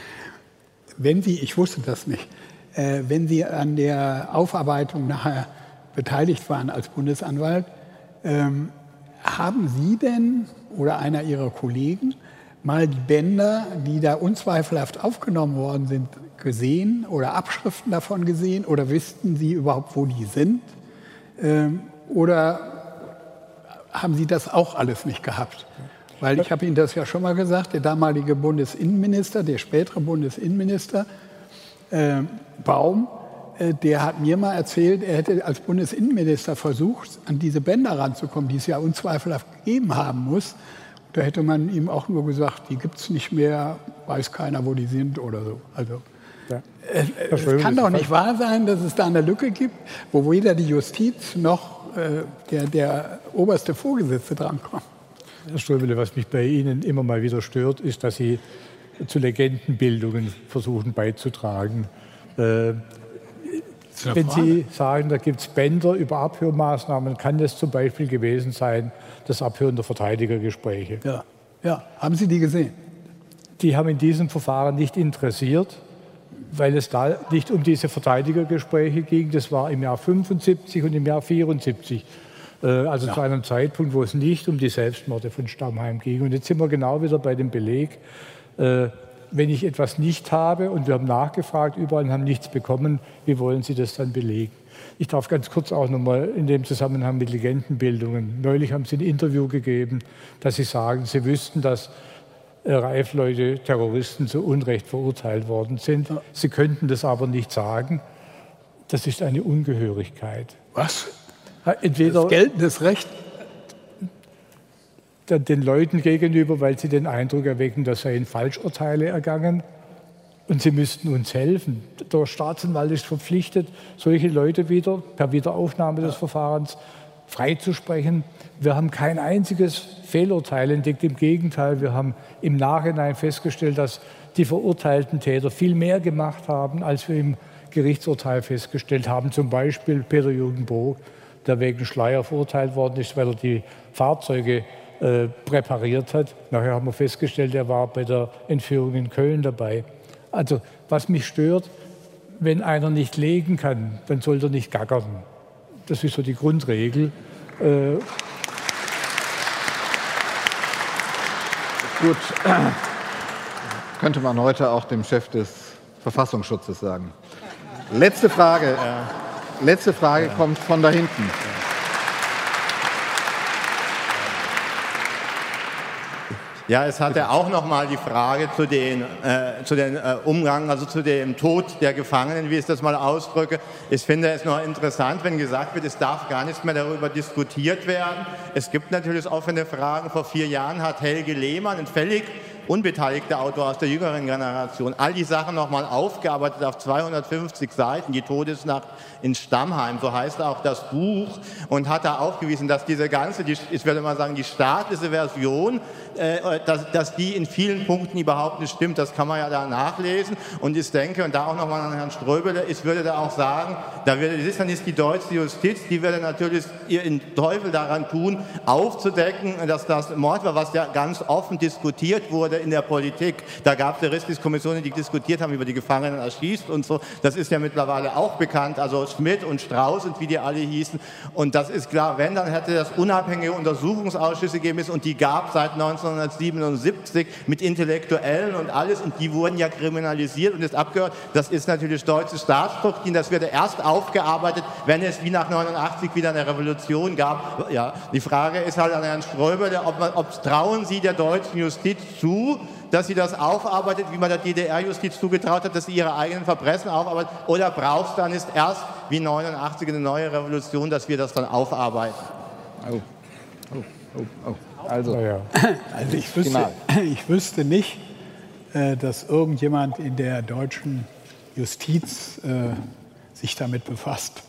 Wenn Sie, ich wusste das nicht, äh, wenn Sie an der Aufarbeitung nachher beteiligt waren als Bundesanwalt, ähm, haben Sie denn oder einer Ihrer Kollegen mal die Bänder, die da unzweifelhaft aufgenommen worden sind, gesehen oder Abschriften davon gesehen oder wussten Sie überhaupt, wo die sind? Ähm, oder haben Sie das auch alles nicht gehabt? Weil ich habe Ihnen das ja schon mal gesagt, der damalige Bundesinnenminister, der spätere Bundesinnenminister äh, Baum, äh, der hat mir mal erzählt, er hätte als Bundesinnenminister versucht, an diese Bänder ranzukommen, die es ja unzweifelhaft gegeben haben muss. Da hätte man ihm auch nur gesagt, die gibt es nicht mehr, weiß keiner, wo die sind oder so. Also ja. äh, es kann doch nicht wahr sein, dass es da eine Lücke gibt, wo weder die Justiz noch äh, der, der oberste Vorgesetzte drankommt. Herr Ströbele, was mich bei Ihnen immer mal wieder stört, ist, dass Sie zu Legendenbildungen versuchen beizutragen. Äh, wenn Sie sagen, da gibt es Bänder über Abhörmaßnahmen, kann das zum Beispiel gewesen sein, das Abhören der Verteidigergespräche. Ja, ja. Haben Sie die gesehen? Die haben in diesem Verfahren nicht interessiert, weil es da nicht um diese Verteidigergespräche ging. Das war im Jahr fünfundsiebzig und im Jahr vierundsiebzig. Also ja. zu einem Zeitpunkt, wo es nicht um die Selbstmorde von Stammheim ging. Und jetzt sind wir genau wieder bei dem Beleg, äh, wenn ich etwas nicht habe und wir haben nachgefragt überall und haben nichts bekommen, wie wollen Sie das dann belegen? Ich darf ganz kurz auch noch mal in dem Zusammenhang mit Legendenbildungen. Neulich haben Sie ein Interview gegeben, dass Sie sagen, Sie wüssten, dass R A F-Leute, Terroristen zu Unrecht verurteilt worden sind. Sie könnten das aber nicht sagen. Das ist eine Ungehörigkeit. Was? Entweder das geltendes Recht den Leuten gegenüber, weil sie den Eindruck erwecken, dass seien Falschurteile ergangen und sie müssten uns helfen. Der Staatsanwalt ist verpflichtet, solche Leute wieder per Wiederaufnahme des Verfahrens freizusprechen. Wir haben kein einziges Fehlurteil entdeckt. Im Gegenteil, wir haben im Nachhinein festgestellt, dass die verurteilten Täter viel mehr gemacht haben, als wir im Gerichtsurteil festgestellt haben. Zum Beispiel Peter Jürgen Boog, der wegen Schleier verurteilt worden ist, weil er die Fahrzeuge äh, präpariert hat. Nachher haben wir festgestellt, er war bei der Entführung in Köln dabei. Also was mich stört, wenn einer nicht legen kann, dann soll er nicht gackern. Das ist so die Grundregel. Äh Gut, könnte man heute auch dem Chef des Verfassungsschutzes sagen. Letzte Frage. Ja. Letzte Frage ja. kommt von da hinten. Ja, es hatte auch noch mal die Frage zu den, äh, zu den äh, Umgang, also zu dem Tod der Gefangenen, wie ich das mal ausdrücke. Ich finde es noch interessant, wenn gesagt wird, es darf gar nicht mehr darüber diskutiert werden. Es gibt natürlich offene Fragen. Vor vier Jahren hat Helge Lehmann, ein völlig unbeteiligter Autor aus der jüngeren Generation, all die Sachen nochmal aufgearbeitet auf zweihundertfünfzig Seiten, die Todesnacht in Stammheim, so heißt auch das Buch, und hat da aufgewiesen, dass diese ganze, die, ich würde mal sagen, die staatliche Version, äh, dass, dass die in vielen Punkten überhaupt nicht stimmt. Das kann man ja da nachlesen. Und ich denke, und da auch nochmal an Herrn Ströbele, ich würde da auch sagen, da würde, das ist dann nicht die deutsche Justiz, die würde natürlich ihren Teufel daran tun, aufzudecken, dass das Mord war, was ja ganz offen diskutiert wurde in der Politik. Da gab es Gerichtskommissionen, die diskutiert haben, über die Gefangenen erschießt und so. Das ist ja mittlerweile auch bekannt. Also Schmidt und Strauß und wie die alle hießen. Und das ist klar, wenn, dann hätte es unabhängige Untersuchungsausschüsse gegeben und die gab es seit neunzehnhundertsiebenundsiebzig mit Intellektuellen und alles und die wurden ja kriminalisiert und ist abgehört. Das ist natürlich deutsche Staatsdoktrin. Das wird erst aufgearbeitet, wenn es wie nach neunundachtzig wieder eine Revolution gab. Ja, die Frage ist halt an Herrn Ströbele, ob, man, ob trauen Sie der deutschen Justiz zu, dass sie das aufarbeitet, wie man der D D R-Justiz zugetraut hat, dass sie ihre eigenen Verbrechen aufarbeitet, oder braucht es dann ist erst wie neunundachtzig eine neue Revolution, dass wir das dann aufarbeiten? Oh, oh, oh, oh. Also, also ich, wüsste, ich wüsste nicht, äh, dass irgendjemand in der deutschen Justiz äh, sich damit befasst.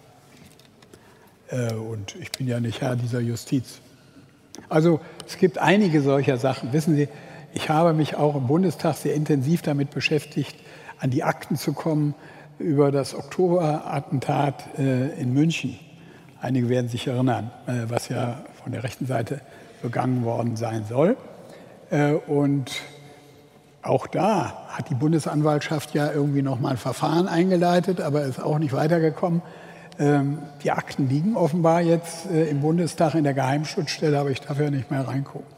Äh, und ich bin ja nicht Herr dieser Justiz. Also es gibt einige solcher Sachen. Wissen Sie, ich habe mich auch im Bundestag sehr intensiv damit beschäftigt, an die Akten zu kommen über das Oktoberattentat äh, in München. Einige werden sich erinnern, äh, was ja von der rechten Seite begangen worden sein soll. Äh, und auch da hat die Bundesanwaltschaft ja irgendwie noch mal ein Verfahren eingeleitet, aber ist auch nicht weitergekommen. Ähm, die Akten liegen offenbar jetzt äh, im Bundestag in der Geheimschutzstelle, aber ich darf ja nicht mehr reingucken.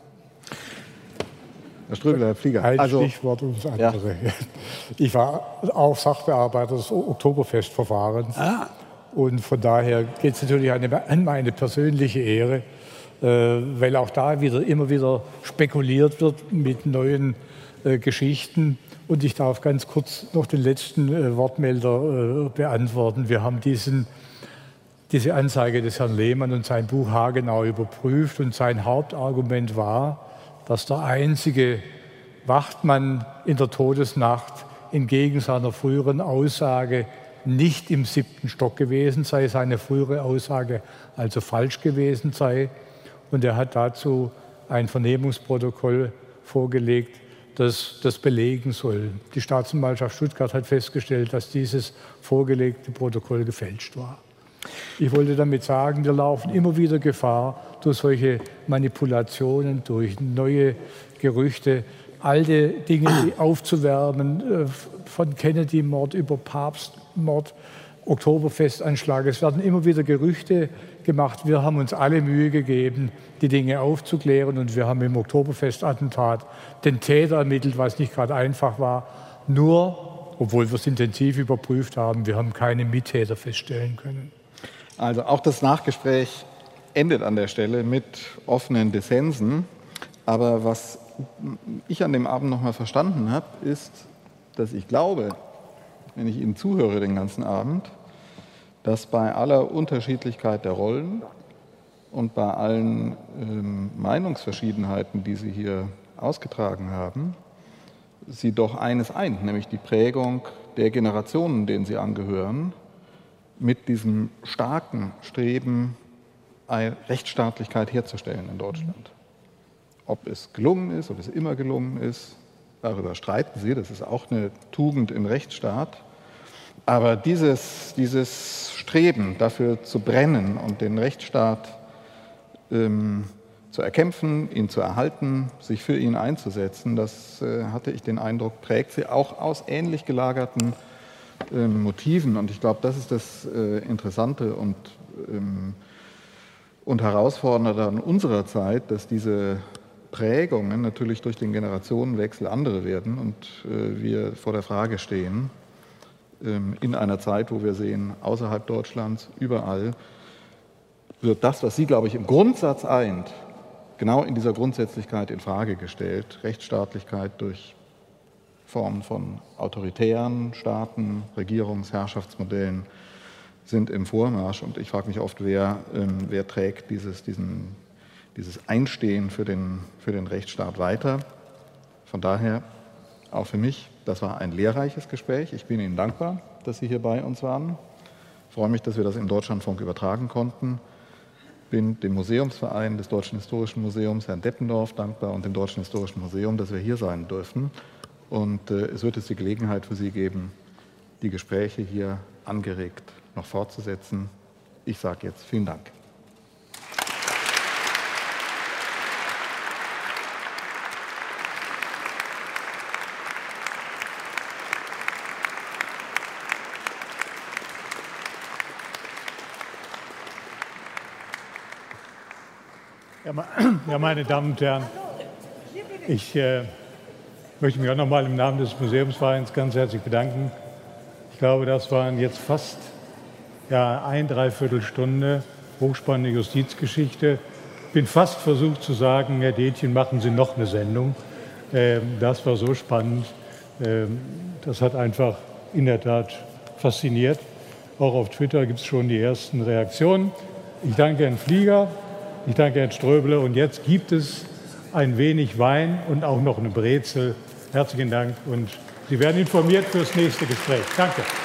Herr Ströbele, Herr Flieger. Ein also, Stichwort und das andere. Ja. Ich war auch Sachbearbeiter des Oktoberfestverfahrens. Ah. Und von daher geht es natürlich an meine persönliche Ehre, äh, weil auch da wieder immer wieder spekuliert wird mit neuen äh, Geschichten. Und ich darf ganz kurz noch den letzten äh, Wortmelder äh, beantworten. Wir haben diesen, diese Anzeige des Herrn Lehmann und sein Buch haargenau überprüft. Und sein Hauptargument war, dass der einzige Wachtmann in der Todesnacht entgegen seiner früheren Aussage nicht im siebten Stock gewesen sei, seine frühere Aussage also falsch gewesen sei. Und er hat dazu ein Vernehmungsprotokoll vorgelegt, das das belegen soll. Die Staatsanwaltschaft Stuttgart hat festgestellt, dass dieses vorgelegte Protokoll gefälscht war. Ich wollte damit sagen, wir laufen immer wieder Gefahr, durch solche Manipulationen, durch neue Gerüchte, alte Dinge aufzuwärmen, von Kennedy-Mord über Papstmord, Oktoberfestanschlag. Es werden immer wieder Gerüchte gemacht. Wir haben uns alle Mühe gegeben, die Dinge aufzuklären, und wir haben im Oktoberfestattentat den Täter ermittelt, was nicht gerade einfach war. Nur, obwohl wir es intensiv überprüft haben, wir haben keine Mittäter feststellen können. Also auch das Nachgespräch endet an der Stelle mit offenen Dissensen. Aber was ich an dem Abend noch mal verstanden habe, ist, dass ich glaube, wenn ich Ihnen zuhöre den ganzen Abend, dass bei aller Unterschiedlichkeit der Rollen und bei allen ähm, Meinungsverschiedenheiten, die Sie hier ausgetragen haben, Sie doch eines eint, nämlich die Prägung der Generationen, denen Sie angehören, mit diesem starken Streben, eine Rechtsstaatlichkeit herzustellen in Deutschland. Ob es gelungen ist, ob es immer gelungen ist, darüber streiten Sie, das ist auch eine Tugend im Rechtsstaat. Aber dieses, dieses Streben, dafür zu brennen und den Rechtsstaat ähm, zu erkämpfen, ihn zu erhalten, sich für ihn einzusetzen, das äh, hatte ich den Eindruck, prägt Sie auch aus ähnlich gelagerten äh, Motiven. Und ich glaube, das ist das äh, Interessante und, ähm, und Herausfordernde an unserer Zeit, dass diese Prägungen natürlich durch den Generationenwechsel andere werden und äh, wir vor der Frage stehen, ähm, in einer Zeit, wo wir sehen, außerhalb Deutschlands, überall, wird das, was Sie, glaube ich, im Grundsatz eint, genau in dieser Grundsätzlichkeit in Frage gestellt. Rechtsstaatlichkeit durch Formen von autoritären Staaten, Regierungs-, Herrschaftsmodellen sind im Vormarsch. Und ich frage mich oft, wer, ähm, wer trägt dieses, diesen, dieses Einstehen für den, für den Rechtsstaat weiter. Von daher auch für mich, das war ein lehrreiches Gespräch. Ich bin Ihnen dankbar, dass Sie hier bei uns waren. Ich freue mich, dass wir das im Deutschlandfunk übertragen konnten. Bin dem Museumsverein des Deutschen Historischen Museums, Herrn Deppendorf, dankbar und dem Deutschen Historischen Museum, dass wir hier sein dürfen. Und äh, es wird jetzt die Gelegenheit für Sie geben, die Gespräche hier angeregt noch fortzusetzen. Ich sage jetzt vielen Dank. Ja, meine Damen und Herren, ich äh, möchte mich auch noch mal im Namen des Museumsvereins ganz herzlich bedanken. Ich glaube, das waren jetzt fast ja, ein, dreiviertel Stunde hochspannende Justizgeschichte. Ich bin fast versucht zu sagen, Herr Detjen, machen Sie noch eine Sendung. Ähm, das war so spannend. Ähm, das hat einfach in der Tat fasziniert. Auch auf Twitter gibt es schon die ersten Reaktionen. Ich danke Herrn Flieger. Ich danke Herrn Ströbele und jetzt gibt es ein wenig Wein und auch noch eine Brezel. Herzlichen Dank und Sie werden informiert für das nächste Gespräch. Danke.